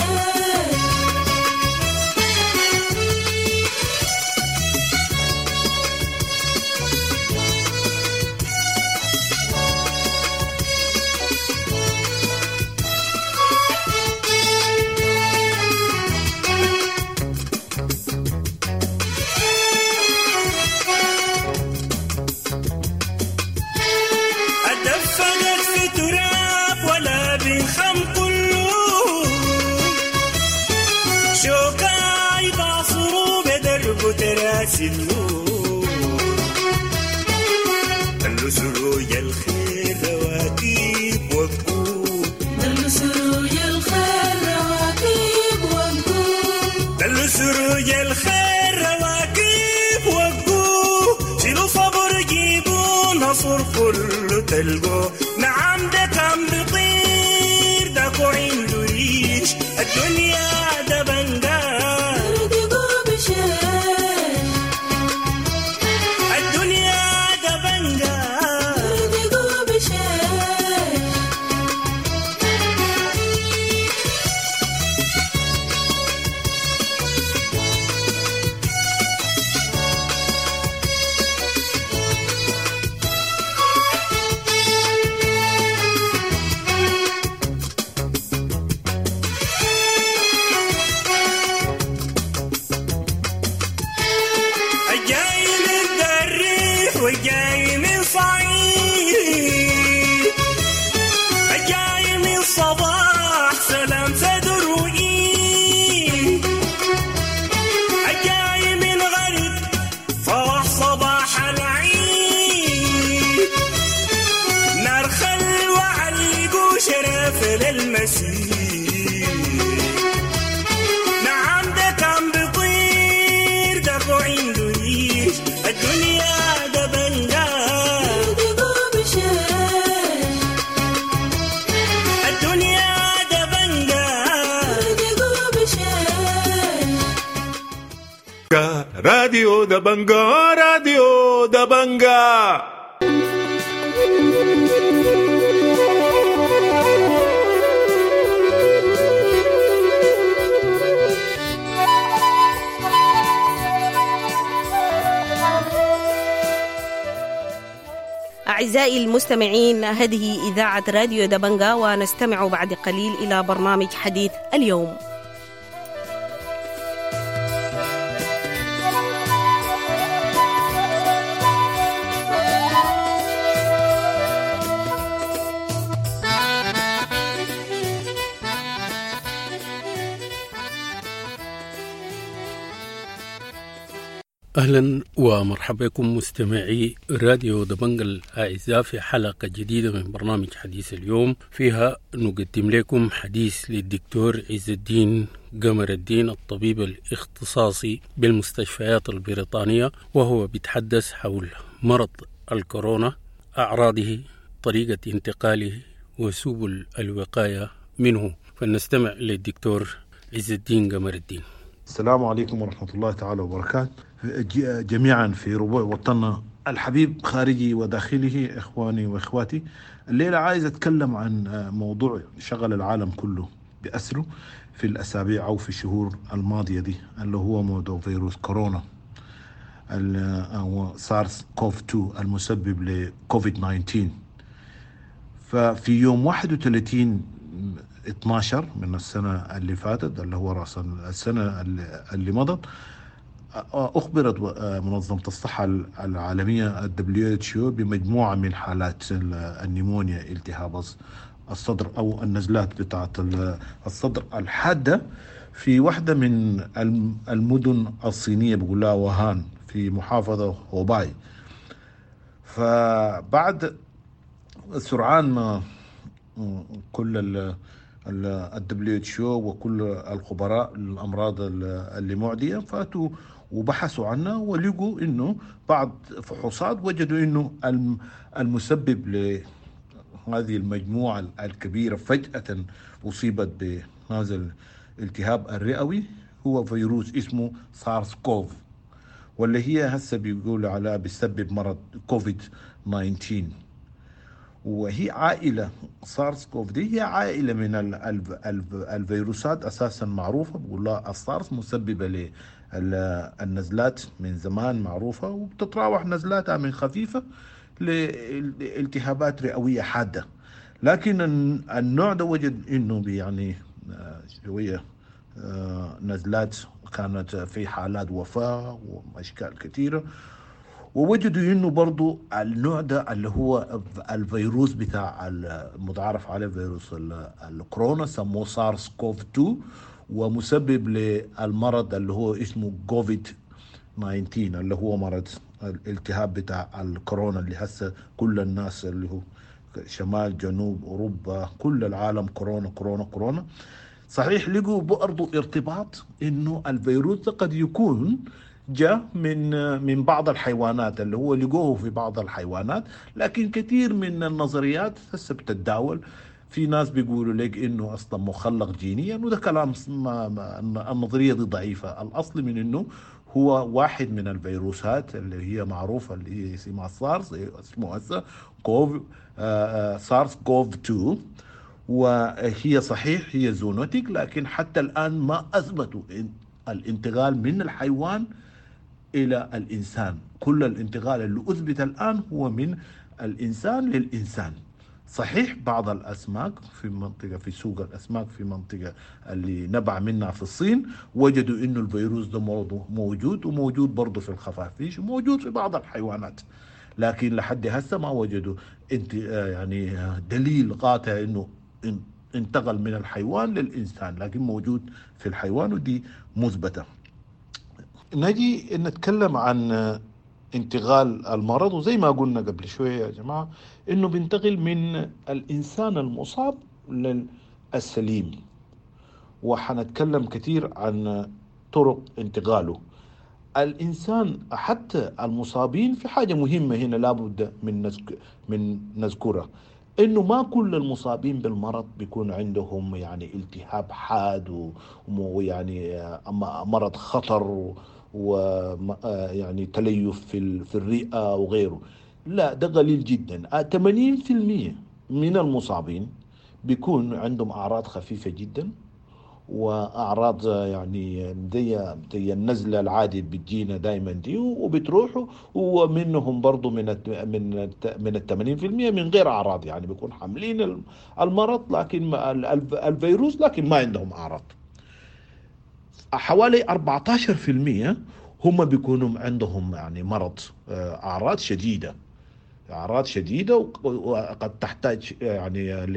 Speaker 12: دلو سروج الخير رواكيب وقود، دلو سروج الخير رواكيب وقود، دلو سروج الخير رواكيب وقود، شيلوا صبر جيبوا نصر كله تلقوا، نعم ده كان بيطير داكو عنده ريش، الدنيا دبنجا تردقوا بشيش، وجاي من صعيد، جاي من صباح سلام صدر وإيد، جاي من غرب فرح صباح العيد، نار خل وعلقوا شرف للمسيح، نعم ده كان بيطير دفو عنده ريش، الدنيا
Speaker 11: راديو دبنجا راديو دبنجا.
Speaker 6: أعزائي المستمعين، هذه إذاعة راديو دبنجا، ونستمع بعد قليل إلى برنامج حديث اليوم.
Speaker 1: أهلا ومرحبا بكم مستمعي راديو دبنجة الأعزاء في حلقة جديدة من برنامج حديث اليوم. فيها نقدم لكم حديث للدكتور عز الدين قمر الدين الطبيب الاختصاصي بالمستشفيات البريطانية، وهو بيتحدث حول مرض الكورونا، أعراضه، طريقة انتقاله، وسبل الوقاية منه. فلنستمع للدكتور عز الدين قمر الدين.
Speaker 13: السلام عليكم ورحمة الله تعالى وبركاته جميعا في ربوع وطننا الحبيب خارجي وداخله، إخواني وإخواتي. الليلة عايز أتكلم عن موضوع شغل العالم كله بأسره في الأسابيع أو في الشهور الماضية دي، اللي هو موضوع فيروس كورونا أو سارس كوف اثنين المسبب لكوفيد تسعة عشر. ففي يوم واحد وثلاثين اثنا عشر من السنة اللي فاتت، اللي هو رأس السنة اللي مضت، أخبرت منظمة الصحة العالمية الدبليو اتش او بمجموعة من حالات النيمونيا، التهاب الصدر أو النزلات بتاعة الصدر الحادة في واحدة من المدن الصينية بقولها ووهان في محافظة هوباي. فبعد سرعان ما كل الدبليو اتش او وكل الخبراء الأمراض اللي معدية فاتوا وبحثوا عنها، ولقوا انه بعض فحوصات وجدوا انه المسبب لهذه المجموعة الكبيرة فجأة أصيبت بهذا الالتهاب الرئوي هو فيروس اسمه سارس كوف، واللي هي هسه بيقولوا على بيسبب مرض كوفيد تسعة عشر. وهي عائلة سارس كوف دي هي عائلة من الفيروسات أساسا معروفة، بقول لها السارس مسببة للنزلات من زمان معروفة، وبتتراوح نزلاتها من خفيفة لالتهابات رئوية حادة. لكن النوع ده وجد إنه يعني شوية نزلات كانت في حالات وفاة وأشكال كثيرة، ووجدوا انه برضو النوع ده اللي هو الفيروس بتاع المتعارف عليه فيروس الكورونا سموه سارس كوف اثنين، ومسبب للمرض اللي هو اسمه كوفيد تسعة عشر اللي هو مرض الالتهاب بتاع الكورونا اللي هسه كل الناس اللي هو شمال جنوب اوروبا كل العالم كورونا كورونا كورونا. صحيح لقوا برضو ارتباط انه الفيروس ده قد يكون جاء من من بعض الحيوانات اللي هو لقوه في بعض الحيوانات، لكن كثير من النظريات هسه بتتداول. في ناس بيقولوا لك انه اصلا مخلق جينيا، وده كلام ما ما النظريه دي ضعيفه. الاصل من انه هو واحد من الفيروسات اللي هي معروفه اللي هي اسمها سارس، اسمه هسه كوف آه سارس كوف اثنين، وهي صحيح هي زونوتيك، لكن حتى الان ما اثبتوا الانتقال من الحيوان إلى الإنسان. كل الانتقال اللي أثبت الآن هو من الإنسان للإنسان. صحيح بعض الأسماك في منطقة في سوق الأسماك في منطقة اللي نبع منها في الصين وجدوا إنه الفيروس ده موجود، وموجود برضه في الخفافيش وموجود في بعض الحيوانات، لكن لحد هسه ما وجدوا انت يعني دليل قاطع إنه انتقل من الحيوان للإنسان، لكن موجود في الحيوان ودي مثبتة. نجي نتكلم عن انتقال المرض، وزي ما قلنا قبل شوية يا جماعة إنه بينتقل من الإنسان المصاب للسليم، وحنتكلم كثير عن طرق انتقاله. الإنسان حتى المصابين في حاجة مهمة هنا لابد من نذك... من نذكرها، إنه ما كل المصابين بالمرض بيكون عندهم يعني التهاب حاد ويعني مرض خطر ويعني تليف في في الرئة وغيره. لا، ده قليل جدا. ثمانين بالمئة من المصابين بيكون عندهم أعراض خفيفة جدا، وأعراض يعني زي زي النزلة العادي بتجينا دائما دي وبتروحوا، ومنهم برضو من من من الثمانين في المئة من غير أعراض، يعني بيكون حاملين المرض لكن الفيروس لكن ما عندهم أعراض. حوالي أربعة عشر بالمئة هم بيكونوا عندهم يعني مرض أعراض شديدة أعراض شديدة وقد تحتاج يعني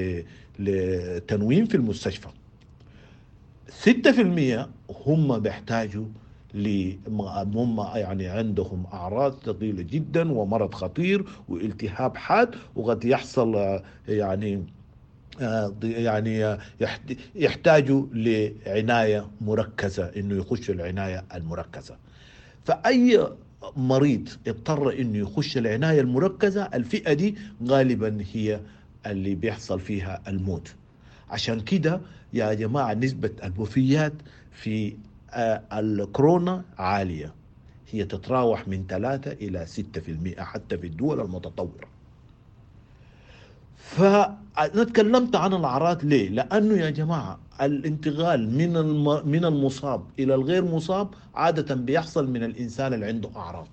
Speaker 13: لتنويم في المستشفى. ستة بالمئة هم بيحتاجوا هم يعني عندهم أعراض ثقيلة جدا ومرض خطير والتهاب حاد، وقد يحصل يعني يعني يحتاجوا لعناية مركزة، إنه يخش العناية المركزة. فأي مريض اضطر إنه يخش العناية المركزة، الفئة دي غالبا هي اللي بيحصل فيها الموت. عشان كده يا جماعة نسبة الوفيات في الكورونا عالية، هي تتراوح من ثلاثة إلى ستة في المئة حتى في الدول المتطورة. فأنا تكلمت عن الأعراض ليه؟ لأنه يا جماعة الانتقال من من المصاب إلى الغير مصاب عادة بيحصل من الإنسان اللي عنده أعراض.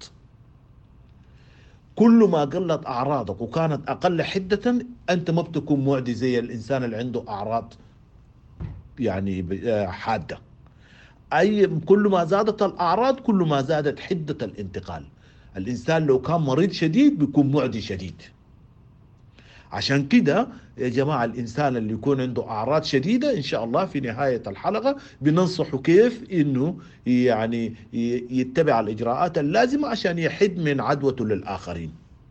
Speaker 13: كل ما قلت أعراضك وكانت أقل حدة أنت ما بتكون معدي زي الإنسان اللي عنده أعراض يعني حادة. أي كل ما زادت الأعراض كل ما زادت حدة الانتقال. الإنسان لو كان مريض شديد بيكون معدي شديد. عشان كده يا جماعة الإنسان اللي يكون عنده أعراض شديدة إن شاء الله في نهاية الحلقة بننصحه كيف إنه يعني يتبع الإجراءات اللازمة عشان يحد من عدوته للآخرين.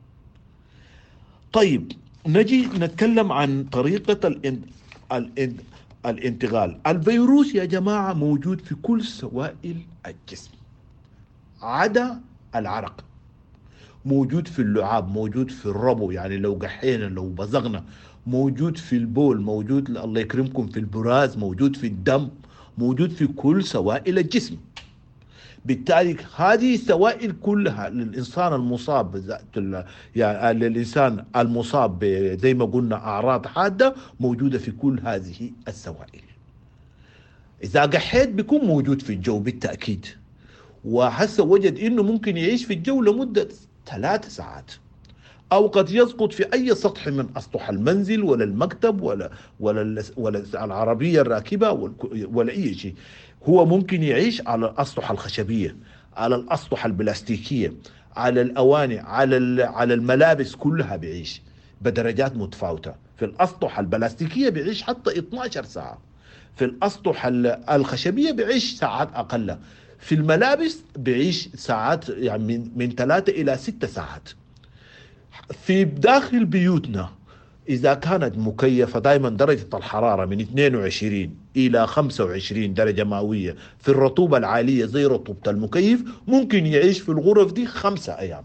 Speaker 13: طيب نجي نتكلم عن طريقة الان... الان... الانتقال. الفيروس يا جماعة موجود في كل سوائل الجسم عدا العرق. موجود في اللعاب، موجود في الربو، يعني لو قحينا لو بزغنا، موجود في البول، موجود الله يكرمكم في البراز، موجود في الدم، موجود في كل سوائل الجسم. بالتالي هذه السوائل كلها للإنسان المصاب يعني للإنسان المصاب زي ما قلنا أعراض حادة موجودة في كل هذه السوائل. إذا قحيت بيكون موجود في الجو بالتأكيد، وحس وجد إنه ممكن يعيش في الجو لمدة ثلاث ساعات، أو قد يسقط في أي سطح من أسطح المنزل ولا المكتب ولا ولا ولا العربية الراكبة ولا أي شيء. هو ممكن يعيش على الأسطح الخشبية، على الأسطح البلاستيكية، على الأواني، على على الملابس كلها بيعيش بدرجات متفاوتة. في الأسطح البلاستيكية بيعيش حتى اثناشر ساعة، في الأسطح الخشبية بيعيش ساعات أقل، في الملابس بيعيش ساعات يعني من من ثلاثة إلى ستة ساعات. في داخل بيوتنا إذا كانت مكيفة دائما درجة الحرارة من اثنين وعشرين إلى خمسة وعشرين درجة مئوية، في الرطوبة العالية زي رطوبة المكيف ممكن يعيش في الغرف دي خمسة أيام.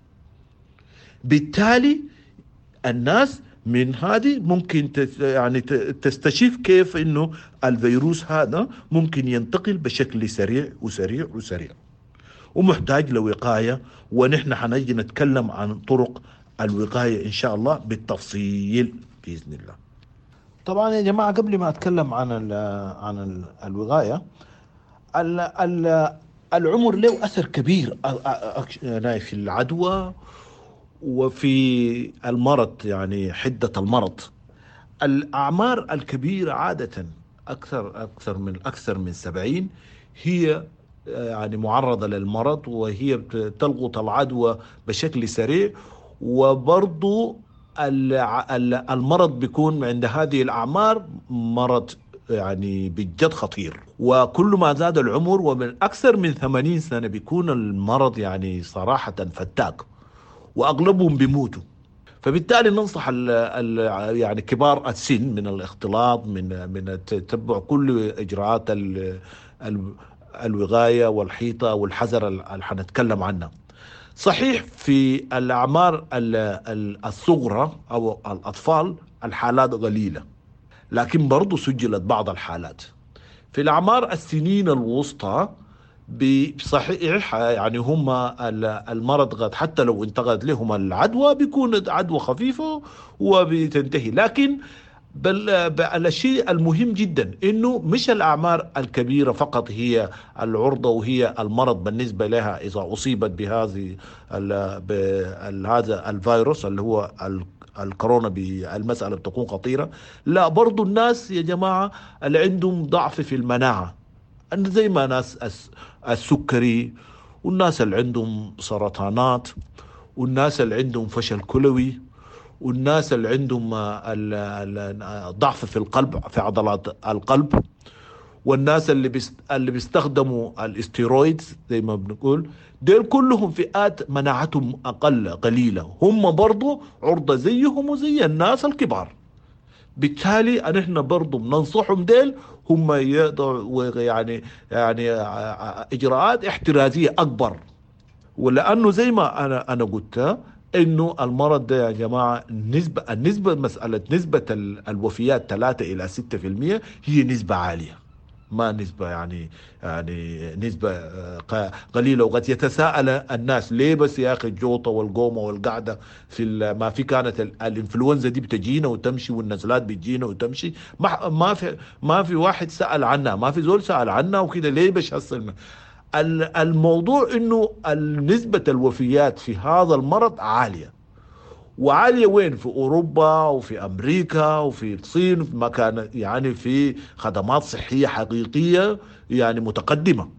Speaker 13: بالتالي الناس من هذه ممكن يعني تستشف كيف إنه الفيروس هذا ممكن ينتقل بشكل سريع وسريع وسريع ومحتاج لوقاية، ونحن حنجي نتكلم عن طرق الوقاية إن شاء الله بالتفصيل بإذن الله. طبعا يا جماعة قبل ما أتكلم عن ال عن ال الوقاية، ال ال العمر له أثر كبير في العدوى وفي المرض، يعني حدة المرض. الأعمار الكبيرة عادة أكثر أكثر من أكثر من سبعين هي يعني معرضة للمرض، وهي تلقط العدوى بشكل سريع. وبرضو المرض بيكون عند هذه الأعمار مرض يعني بجد خطير، وكل ما زاد العمر ومن أكثر من ثمانين سنة بيكون المرض يعني صراحة فتاك، وأغلبهم بيموتوا. فبالتالي ننصح ال ال يعني كبار السن من الاختلاط، من من تتبع كل إجراءات ال ال الوقاية والحيطة والحذر اللي حنتكلم عنها. صحيح في الأعمار الصغرى أو الأطفال الحالات قليلة، لكن برضو سجلت بعض الحالات. في الأعمار السنين الوسطى بصحيح يعني هم المرض قد حتى لو انتقلت لهم العدوى بيكون عدوى خفيفة وبتنتهي. لكن بل الشيء المهم جدا انه مش الاعمار الكبيره فقط هي العرضه وهي المرض بالنسبه لها اذا اصيبت بهذه هذا الفيروس اللي هو الكورونا، بالمساله بتكون خطيره. لا، برضو الناس يا جماعه اللي عندهم ضعف في المناعه، زي ما ناس السكري، والناس اللي عندهم سرطانات، والناس اللي عندهم فشل كلوي، والناس اللي عندهم ضعف في القلب في عضلات القلب، والناس اللي بيست... اللي بيستخدموا الاستيرويدز زي ما بنقول، دول كلهم فئات مناعتهم أقل قليلة، هم برضو عرضة زيهم وزي الناس الكبار. بالتالي نحن برضو بننصحهم ديل هم يقدروا يعني يعني إجراءات احترازية أكبر. ولأنه زي ما أنا أنا قلت إنه المرض ده يا جماعة النسبة النسبة مسألة نسبة الوفيات ثلاثة إلى ستة في المية هي نسبة عالية، ما نسبة يعني يعني نسبة قليلة. وقد يتساءل الناس ليه بس يا أخي الجوطة والقومة والقعدة في ما في كانت الإنفلونزا دي بتجينا وتمشي والنزلات بتجينا وتمشي، ما ما في ما في واحد سأل عنها، ما في زول سأل عنها وكده ليه بس حصل. الموضوع إنه نسبة الوفيات في هذا المرض عالية، وعالية وين؟ في أوروبا وفي أمريكا وفي الصين، في مكان يعني في خدمات صحية حقيقية يعني متقدمة.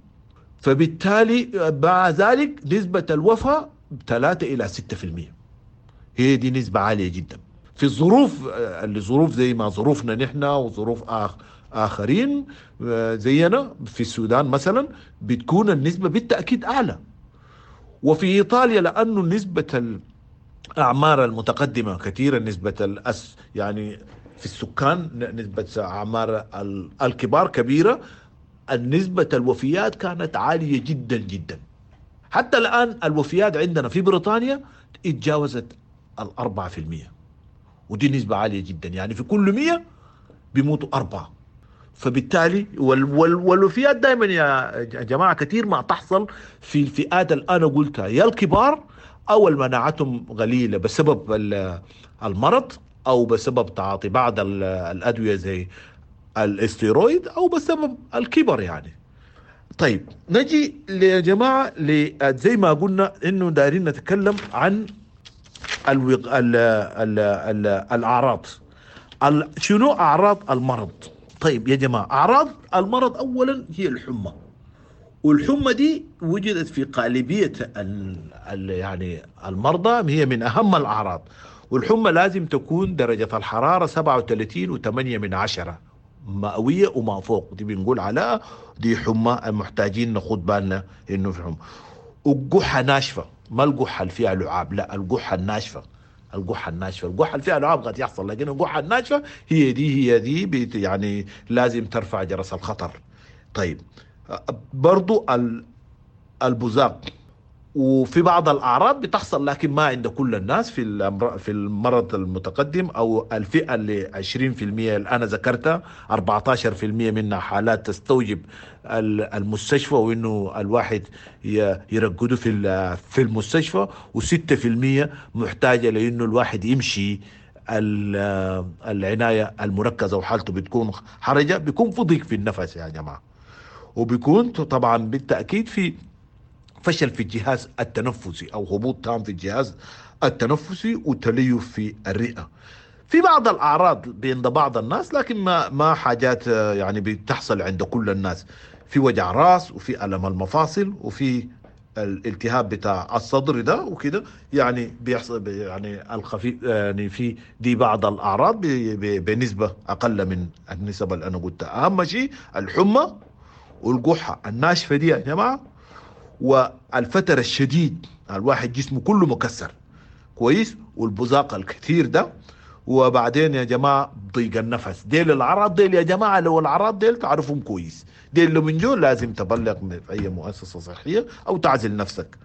Speaker 13: فبالتالي مع ذلك نسبة الوفاة ثلاثة إلى ستة في المية، هي دي نسبة عالية جدا. في الظروف اللي ظروف زي ما ظروفنا نحن وظروف آخ آخرين زينا في السودان مثلا بتكون النسبة بالتأكيد أعلى. وفي إيطاليا لأنه نسبة الأعمار المتقدمة كثيرا، نسبة الأس يعني في السكان نسبة أعمار الكبار كبيرة، النسبة الوفيات كانت عالية جدا جدا. حتى الآن الوفيات عندنا في بريطانيا اتجاوزت الأربعة في المية، ودي نسبة عالية جدا، يعني في كل مية بيموتوا أربعة. فبالتالي والوفيات دائما يا جماعة كثير ما تحصل في الفئات اللي أنا قلتها، يا الكبار أو مناعتهم قليلة بسبب المرض أو بسبب تعاطي بعض الأدوية زي الاستيرويد أو بسبب الكبر يعني. طيب نجي يا جماعة زي ما قلنا إنه دايرين نتكلم عن الوغ... ال... ال... ال... الأعراض. ال... شنو أعراض المرض؟ طيب يا جماعة أعراض المرض أولا هي الحمى، والحمى دي وجدت في غالبية ال... ال... يعني المرضى، هي من أهم الأعراض. والحمى لازم تكون درجة الحرارة سبعة وثلاثين وثمانية من عشرة مئوية وما فوق، دي بنقول عليها دي حمى محتاجين ناخد بالنا إنه في حمى. والجحة ناشفة، ما الجحة اللي فيها لعاب، لا الجحة الناشفة، الجحة الناشفة. الجحة اللي فيها لعاب قد يحصل، لكن الجحة الناشفة هي دي هي دي يعني لازم ترفع جرس الخطر. طيب برضو البزاق، وفي بعض الأعراض بتحصل لكن ما عند كل الناس في في المرض المتقدم أو الفئة اللي عشرين في المية اللي أنا ذكرتها، أربعة عشر في المية منها حالات تستوجب المستشفى وإنه الواحد يرقده في في المستشفى، وستة في المية محتاجة لإنه الواحد يمشي العناية المركزة وحالته بتكون حرجة، بيكون في ضيق في النفس يا جماعة، وبيكون طبعا بالتأكيد في فشل في الجهاز التنفسي أو هبوط تام في الجهاز التنفسي وتليف في الرئة. في بعض الأعراض عند بعض الناس لكن ما ما حاجات يعني بتحصل عند كل الناس، في وجع راس وفي ألم المفاصل وفي الالتهاب بتاع الصدر ده وكده، يعني بيحصل يعني الخفيف يعني في دي بعض الأعراض بنسبة أقل من النسب اللي أنا قلتها. أهم شيء الحمى والجحة الناشفة دي يا جماعة، والفتر الشديد الواحد جسمه كله مكسر كويس، والبزاق الكثير ده، وبعدين يا جماعة ضيق النفس. ديل الأعراض ديل يا جماعة، لو الأعراض ديل تعرفهم كويس، ديل لو من جو لازم تبلغ من أي مؤسسة صحية أو تعزل نفسك.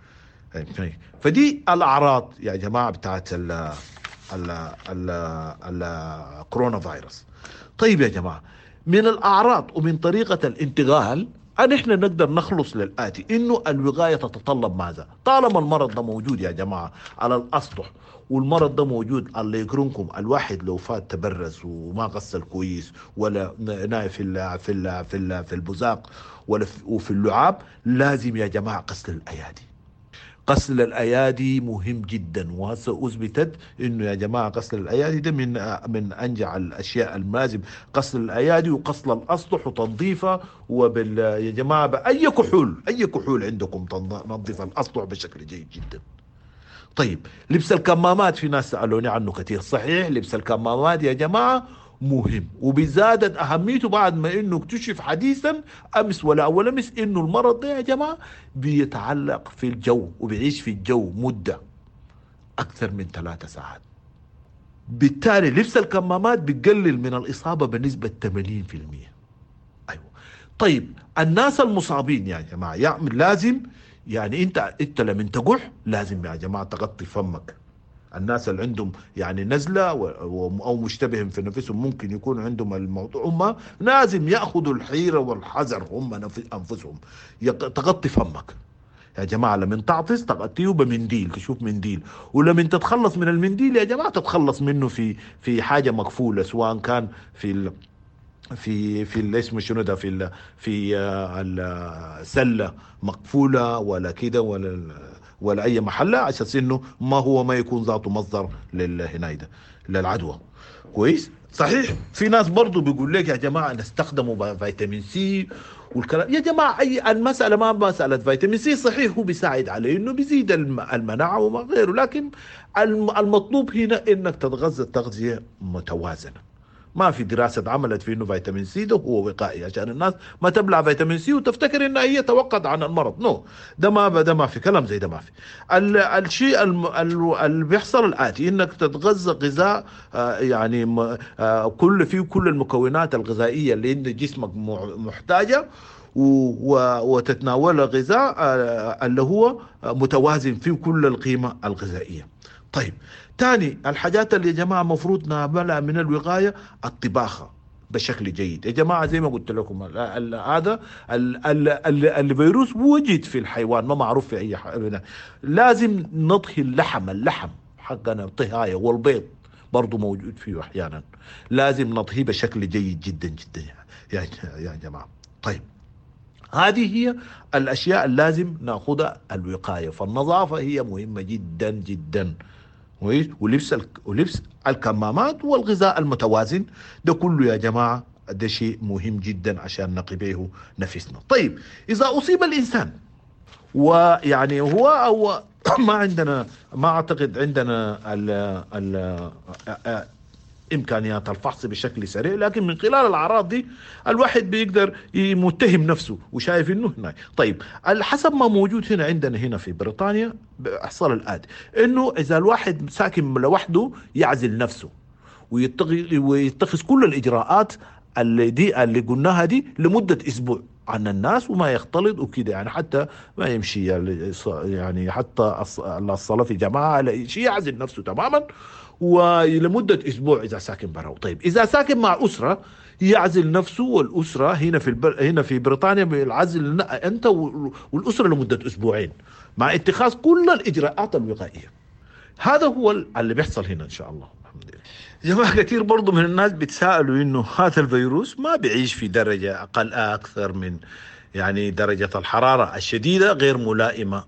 Speaker 13: فدي الأعراض يا جماعة بتاعت ال ال ال الكورونا فيروس. طيب يا جماعة، من الأعراض ومن طريقة الانتقال أن إحنا نقدر نخلص للآتي، إنه الوقاية تتطلب ماذا؟ طالما المرض ده موجود يا جماعة على الأسطح، والمرض ده موجود الله يكرمكم، الواحد لو فات تبرز وما غسل كويس ولا ناي في ال في ال في ال في البزاق ولا في وفي اللعاب، لازم يا جماعة غسل الأيادي. غسل الأيادي مهم جدا، وهسه أثبتت إنه يا جماعة غسل الأيادي ده من من أنجع الأشياء اللازم، غسل الأيادي وغسل الأسطح وتنظيفها، وبال يا جماعة بأي كحول أي كحول عندكم تنظف الأسطح بشكل جيد جدا. طيب لبس الكمامات، في ناس سألوني عنه كثير، صحيح لبس الكمامات يا جماعة مهم، وبزادت أهميته بعد ما إنه اكتشف حديثا أمس ولا أول أمس إنه المرض ده يا جماعة بيتعلق في الجو وبيعيش في الجو مدة أكثر من ثلاثة ساعات. بالتالي لبس الكمامات بيقلل من الإصابة بنسبة ثمانين بالمئة. أيوة. طيب الناس المصابين يا جماعة يعمل لازم يعني أنت أنت لما تقح لازم يا جماعة تغطي فمك. الناس اللي عندهم يعني نزلة أو مشتبه في نفسهم ممكن يكون عندهم الموضوع، هم لازم يأخذوا الحيرة والحذر هم أنفسهم. تغطي فمك يا جماعة، لما تعطس تغطيه بمنديل، تشوف منديل، ولما تتخلص من المنديل يا جماعة تتخلص منه في في حاجة مقفولة، سواء كان في ال في في اسمه شنو ده في ال في السلة مقفولة ولا كده ولا ولا اي محله، عشان انه ما هو ما يكون ذاته مصدر للهناي ده للعدوى. كويس. صحيح في ناس برضو بيقول لك يا جماعه نستخدموا فيتامين سي والكلام. يا جماعه اي المساله ما مساله فيتامين سي، صحيح هو بيساعد على انه بيزيد المناعه وما غيره، لكن المطلوب هنا انك تتغذى تغذيه متوازنه. ما في دراسة عملت في انه فيتامين سي ده هو وقائي عشان الناس ما تبلع فيتامين سي وتفتكر انها هي توقد عن المرض. نو، ده ما ده ما في كلام زي ده، ما في. الشيء اللي بيحصل الآتي انك تتغذى غذاء آه يعني آه كل فيه كل المكونات الغذائية اللي عند جسمك محتاجة، وتتناول غذاء آه اللي هو متوازن فيه كل القيمة الغذائية. طيب تاني الحاجات اللي يا جماعة مفروض نعملها من الوقاية الطباخة بشكل جيد. يا جماعة زي ما قلت لكم هذا الفيروس وجد في الحيوان، ما معروف في أي حيوان. لازم نطهي اللحم اللحم حقنا طهاية، والبيض برضو موجود فيه أحيانا، لازم نطهيه بشكل جيد جدا جدا يا يا جماعة. طيب هذه هي الأشياء اللي لازم نأخذها الوقاية، فالنظافة هي مهمة جدا جدا. ولبس ولبس الكمامات والغذاء المتوازن ده كله يا جماعة ده شيء مهم جدا عشان نقي به نفسنا. طيب إذا أصيب الإنسان ويعني هو أو ما عندنا ما أعتقد عندنا ال ال إمكانيات الفحص بشكل سريع، لكن من خلال الأعراض دي الواحد بيقدر يمتهم نفسه وشايف إنه هنا. طيب حسب ما موجود هنا عندنا هنا في بريطانيا بيحصل الآتي، إنه إذا الواحد ساكن لوحده يعزل نفسه ويتخذ ويتخذ كل الإجراءات اللي دي اللي قلناها دي لمدة أسبوع عن الناس وما يختلط وكده، يعني حتى ما يمشي يعني حتى الصلاة في جماعة لا شيء، يعزل نفسه تماما ولمدة أسبوع إذا ساكن برا. طيب إذا ساكن مع أسرة يعزل نفسه والأسرة هنا في البر... هنا في بريطانيا بالعزل أنت والأسرة لمدة أسبوعين مع اتخاذ كل الإجراءات الوقائية. هذا هو اللي بيحصل هنا إن شاء الله. الحمد لله. جماعة كثير برضو من الناس بتساءلوا إنه هذا الفيروس ما بيعيش في درجة أقل أكثر من يعني درجة الحرارة الشديدة غير ملائمة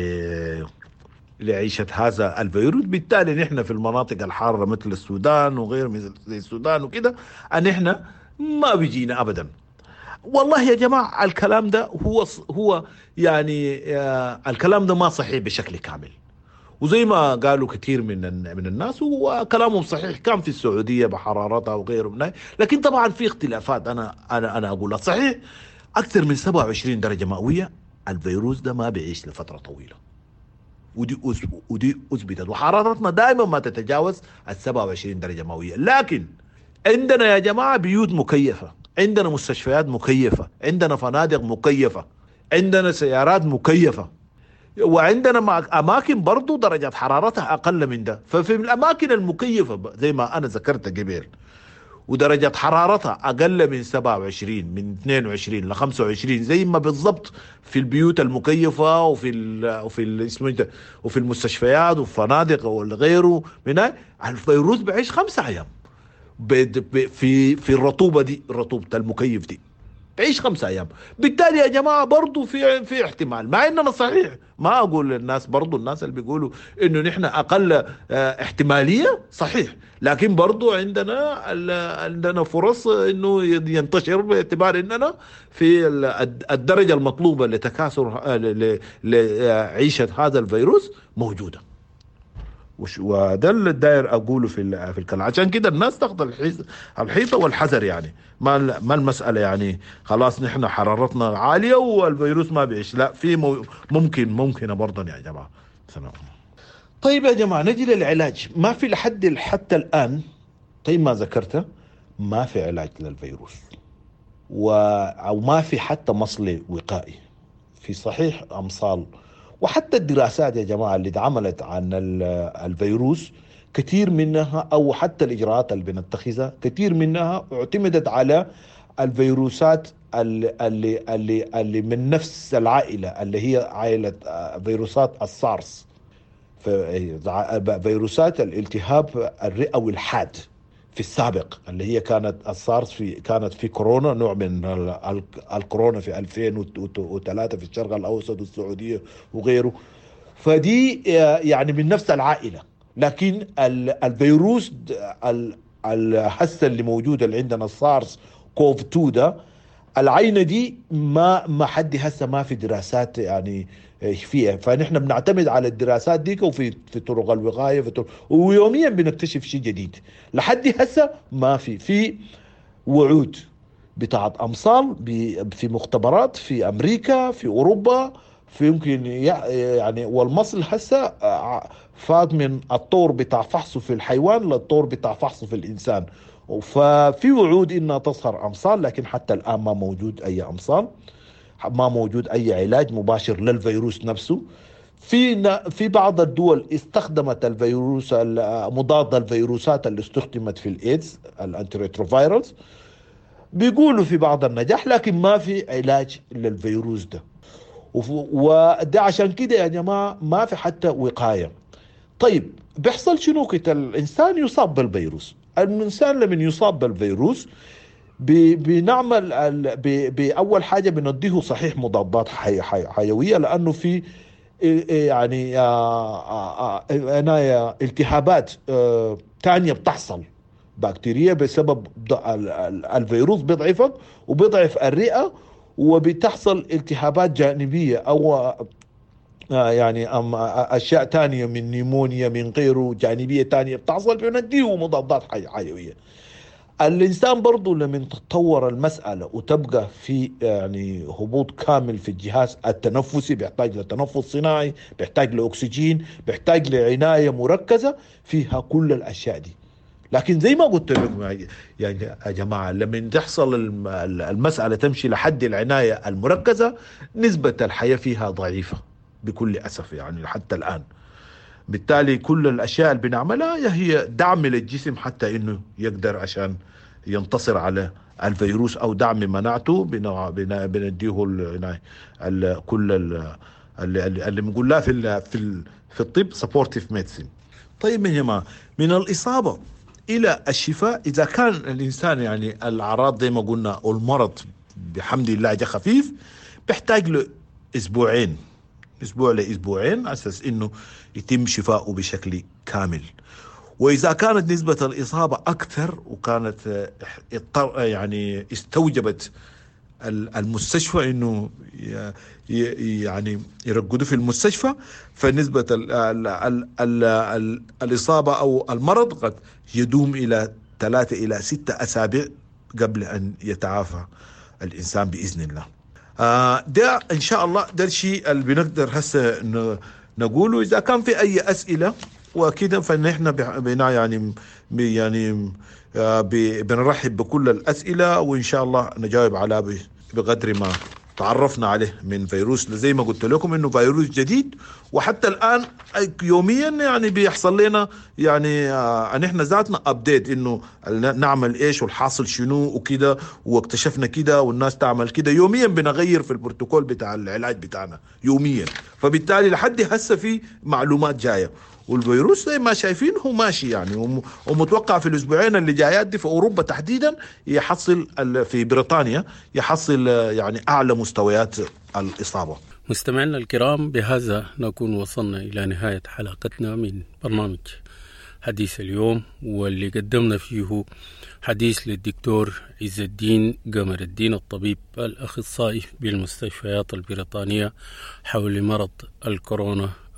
Speaker 13: ل لعيشة هذا الفيروس. بالتالي نحن في المناطق الحارة مثل السودان وغير مثل السودان وكده أن احنا ما بيجينا أبدا. والله يا جماعة الكلام ده هو هو يعني آه الكلام ده ما صحيح بشكل كامل، وزي ما قالوا كثير من من الناس وكلامهم صحيح، كان في السعودية بحرارتها وغيره منها، لكن طبعا في اختلافات. أنا أنا أنا أقولها صحيح أكثر من سبعة وعشرين درجة مئوية الفيروس ده ما بيعيش لفترة طويلة، ودي ودي اثبتت، وحرارتنا دائما ما تتجاوز ال سبعة وعشرين درجه مئويه. لكن عندنا يا جماعه بيوت مكيفه، عندنا مستشفيات مكيفه، عندنا فنادق مكيفه، عندنا سيارات مكيفه، وعندنا اماكن برضو درجه حرارتها اقل من ده. ففي الاماكن المكيفه زي ما انا ذكرت قبل ودرجة حرارتها أقل من سبعة وعشرين من اثنين وعشرين ل خمسة وعشرين زي ما بالضبط في البيوت المكيفة وفي ال وفي ال وفي المستشفيات والفنادق وغيره منها، الفيروس بعيش خمسة أيام في في الرطوبة دي، رطوبة المكيف دي بعيش خمسة أيام. بالتالي يا جماعة برضو في في احتمال، مع إننا صحيح ما أقول للناس برضو الناس اللي بيقولوا إنه نحن أقل احتمالية صحيح، لكن برضو عندنا عندنا فرص إنه ينتشر باعتبار إننا في الدرجة المطلوبة لتكاثر لعيشة هذا الفيروس موجودة. وده اللي الداير اقوله في في الكلام. عشان كده الناس تاخذ الحيطه والحذر، يعني ما ما المساله يعني خلاص نحن حرارتنا عاليه والفيروس ما بيعيش، لا، في ممكن ممكن برضه يا جماعه. سلام. طيب يا جماعه نجي للعلاج. ما في لحد حتى الان، طيب ما ذكرته، ما في علاج للفيروس و او ما في حتى مصل وقائي. في صحيح امصال، وحتى الدراسات يا جماعة اللي اتعملت عن الفيروس كثير منها، أو حتى الإجراءات اللي بنتخذها كثير منها اعتمدت على الفيروسات اللي, اللي, اللي, اللي من نفس العائلة اللي هي عائلة فيروسات السارس، فيروسات الالتهاب الرئوي الحاد في السابق، اللي هي كانت السارس في كانت في كورونا، نوع من الكورونا في ألفين وثلاثة في الشرق الأوسط والسعودية وغيره. فدي يعني من نفس العائلة، لكن الفيروس الحسة اللي موجودة اللي عندنا السارس كوف اثنين ده، العينة دي ما ما حد هسه ما في دراسات يعني فيها، فنحن بنعتمد على الدراسات ديك وفي في طرق الوقاية في طرق، ويوميا بنكتشف شيء جديد. لحد هسه ما في في وعود بتاعت أمصال في مختبرات في أمريكا في أوروبا، في يمكن يعني، والمصل هسه فات من الطور بتاع فحصه في الحيوان للطور بتاع فحصه في الإنسان، ففي وعود إنها تظهر أمصال، لكن حتى الآن ما موجود أي أمصال، ما موجود أي علاج مباشر للفيروس نفسه. في في بعض الدول استخدمت الفيروس مضاد الفيروسات اللي استخدمت في الإيدز الأنتيريتروفيرالز، بيقولوا في بعض النجاح، لكن ما في علاج للفيروس ده. وده عشان كده يا جماعة ما في حتى وقاية. طيب بيحصل شنو كده؟ الإنسان يصاب بالفيروس. الإنسان لما يصاب بالفيروس بنعمل بأول حاجة بنديه صحيح مضادات حي حي حيوية، لأنه في يعني أنا التهابات تانية بتحصل بكتيريا بسبب الفيروس، بيضعفك وبيضعف الرئة، وبتحصل التهابات جانبية أو يعني أشياء تانية من نيمونيا من غيره جانبية تانية بتحصل، بنديه مضادات حيوية. الإنسان برضو لما تتطور المسألة وتبقى في يعني هبوط كامل في الجهاز التنفسي، بيحتاج لتنفس صناعي، بيحتاج لأكسجين، بيحتاج لعناية مركزة فيها كل الأشياء دي. لكن زي ما قلت لكم يعني يا جماعة، لما تحصل المسألة تمشي لحد العناية المركزة، نسبة الحياة فيها ضعيفة بكل أسف يعني حتى الآن. بالتالي كل الأشياء اللي بنعملها هي دعم للجسم حتى إنه يقدر عشان ينتصر على الفيروس، أو دعم مناعته، بنديه ال كل اللي اللي بنقول لها في في في الطب سبورتيف ميديسين. طيب يا جماعة، من الإصابة إلى الشفاء، إذا كان الإنسان يعني الأعراض زي ما قلنا والمرض بحمد الله جا خفيف، بيحتاج له أسبوعين أسبوع لأسبوعين أساس إنه يتم شفاؤه بشكل كامل. وإذا كانت نسبة الإصابة أكثر وكانت يعني استوجبت المستشفى إنه يعني يرقدوا في المستشفى، فنسبة ال ال ال ال ال الإصابة أو المرض قد يدوم إلى ثلاثة إلى ستة أسابيع قبل أن يتعافى الإنسان بإذن الله. آه ده إن شاء الله ده الشيء اللي بنقدر هسه نقوله. إذا كان في أي أسئلة وكده فنحن بنا يعني يعني آه بنرحب بكل الأسئلة، وإن شاء الله نجاوب على بقدر ما تعرفنا عليه من فيروس. زي ما قلت لكم إنه فيروس جديد، وحتى الآن يوميا يعني بيحصل لنا يعني آه نحن ذاتنا أبديت إنه نعمل إيش والحاصل شنو وكده، واكتشفنا كده والناس تعمل كده. يوميا بنغير في البروتوكول بتاع العلاج بتاعنا يوميا، فبالتالي لحد هسه في معلومات جاية. والفيروس زي ما شايفين هو ماشي يعني، ومتوقع في الأسبوعين اللي جايات دي في أوروبا تحديدا يحصل في بريطانيا يحصل يعني أعلى مستويات الإصابة.
Speaker 1: مستمعينا الكرام، بهذا نكون وصلنا إلى نهاية حلقتنا من برنامج حديث اليوم، واللي قدمنا فيه حديث للدكتور عز الدين قمر الدين، الطبيب الأخصائي بالمستشفيات البريطانية حول مرض الكورونا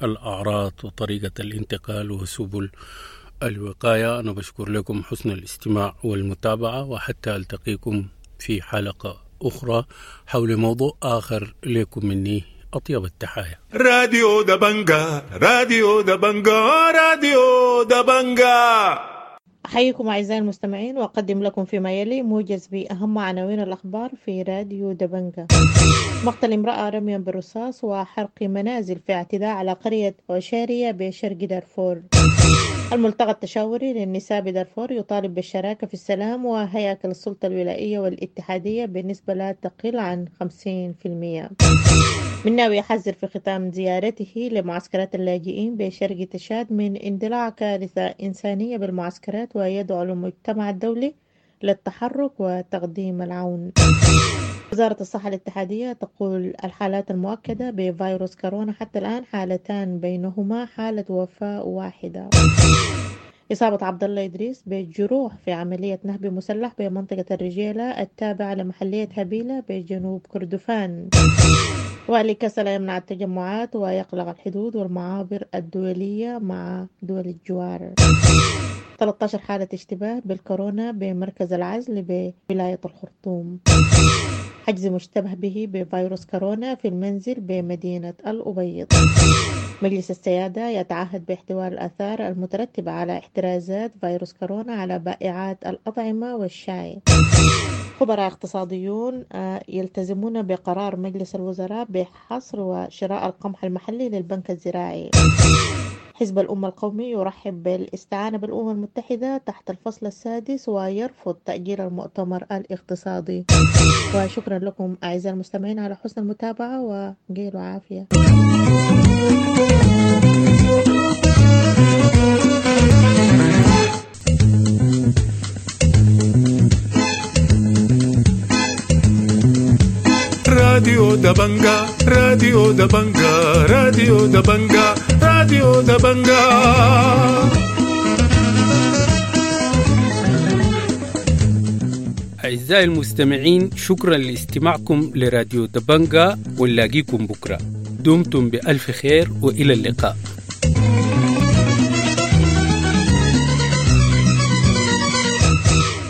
Speaker 1: الأعراض وطريقة الانتقال وسبل الوقاية. أنا بشكر لكم حسن الاستماع والمتابعة، وحتى ألتقيكم في حلقة أخرى حول موضوع آخر. لكم مني أطيب التحايا.
Speaker 11: راديو دبنجا راديو دبنجا راديو دبنجا.
Speaker 14: أحييكم أعزائي المستمعين، وأقدم لكم فيما يلي موجز بأهم عناوين الأخبار في راديو دبنجا. مقتل امرأة رميا بالرصاص وحرق منازل في اعتداء على قرية أوشارية بشرق دارفور. الملتقى التشاوري للنساء بدارفور يطالب بالشراكة في السلام وهياكل السلطة الولائية والاتحادية بنسبة لا تقل عن خمسين بالمئة. مناوي يحذر في ختام زيارته لمعسكرات اللاجئين بشرق تشاد من اندلاع كارثة إنسانية بالمعسكرات، ويدعو للمجتمع الدولي للتحرك وتقديم العون. وزارة الصحة الاتحادية تقول الحالات المؤكدة بفيروس كورونا حتى الآن حالتان، بينهما حالة وفاة واحدة. إصابة عبد الله إدريس بجروح في عملية نهب مسلح بمنطقة الرجيلة التابعة لمحلية هبيلة بجنوب كردفان. والي كسل يمنع التجمعات ويقلق الحدود والمعابر الدولية مع دول الجوار. ثلاثة عشر حالة اشتباه بالكورونا بمركز العزل بولاية الخرطوم. حجز مشتبه به بفيروس كورونا في المنزل بمدينة الأبيض. مجلس السيادة يتعهد باحتواء الآثار المترتبة على احترازات فيروس كورونا على بائعات الأطعمة والشاي. خبراء اقتصاديون يلتزمون بقرار مجلس الوزراء بحصر وشراء القمح المحلي للبنك الزراعي. حزب الأمة القومي يرحب بالاستعانة بالأمم المتحدة تحت الفصل السادس ويرفض تأجيل المؤتمر الاقتصادي. وشكرا لكم أعزائي المستمعين على حسن المتابعة، وقيلوا عافية.
Speaker 11: راديو دبنجا راديو دبنجا راديو دبنجا راديو دبنجا.
Speaker 1: أعزائي المستمعين، شكرا لاستماعكم لراديو دبنجا، ونلاقيكم بكرة. دمتم بألف خير وإلى اللقاء.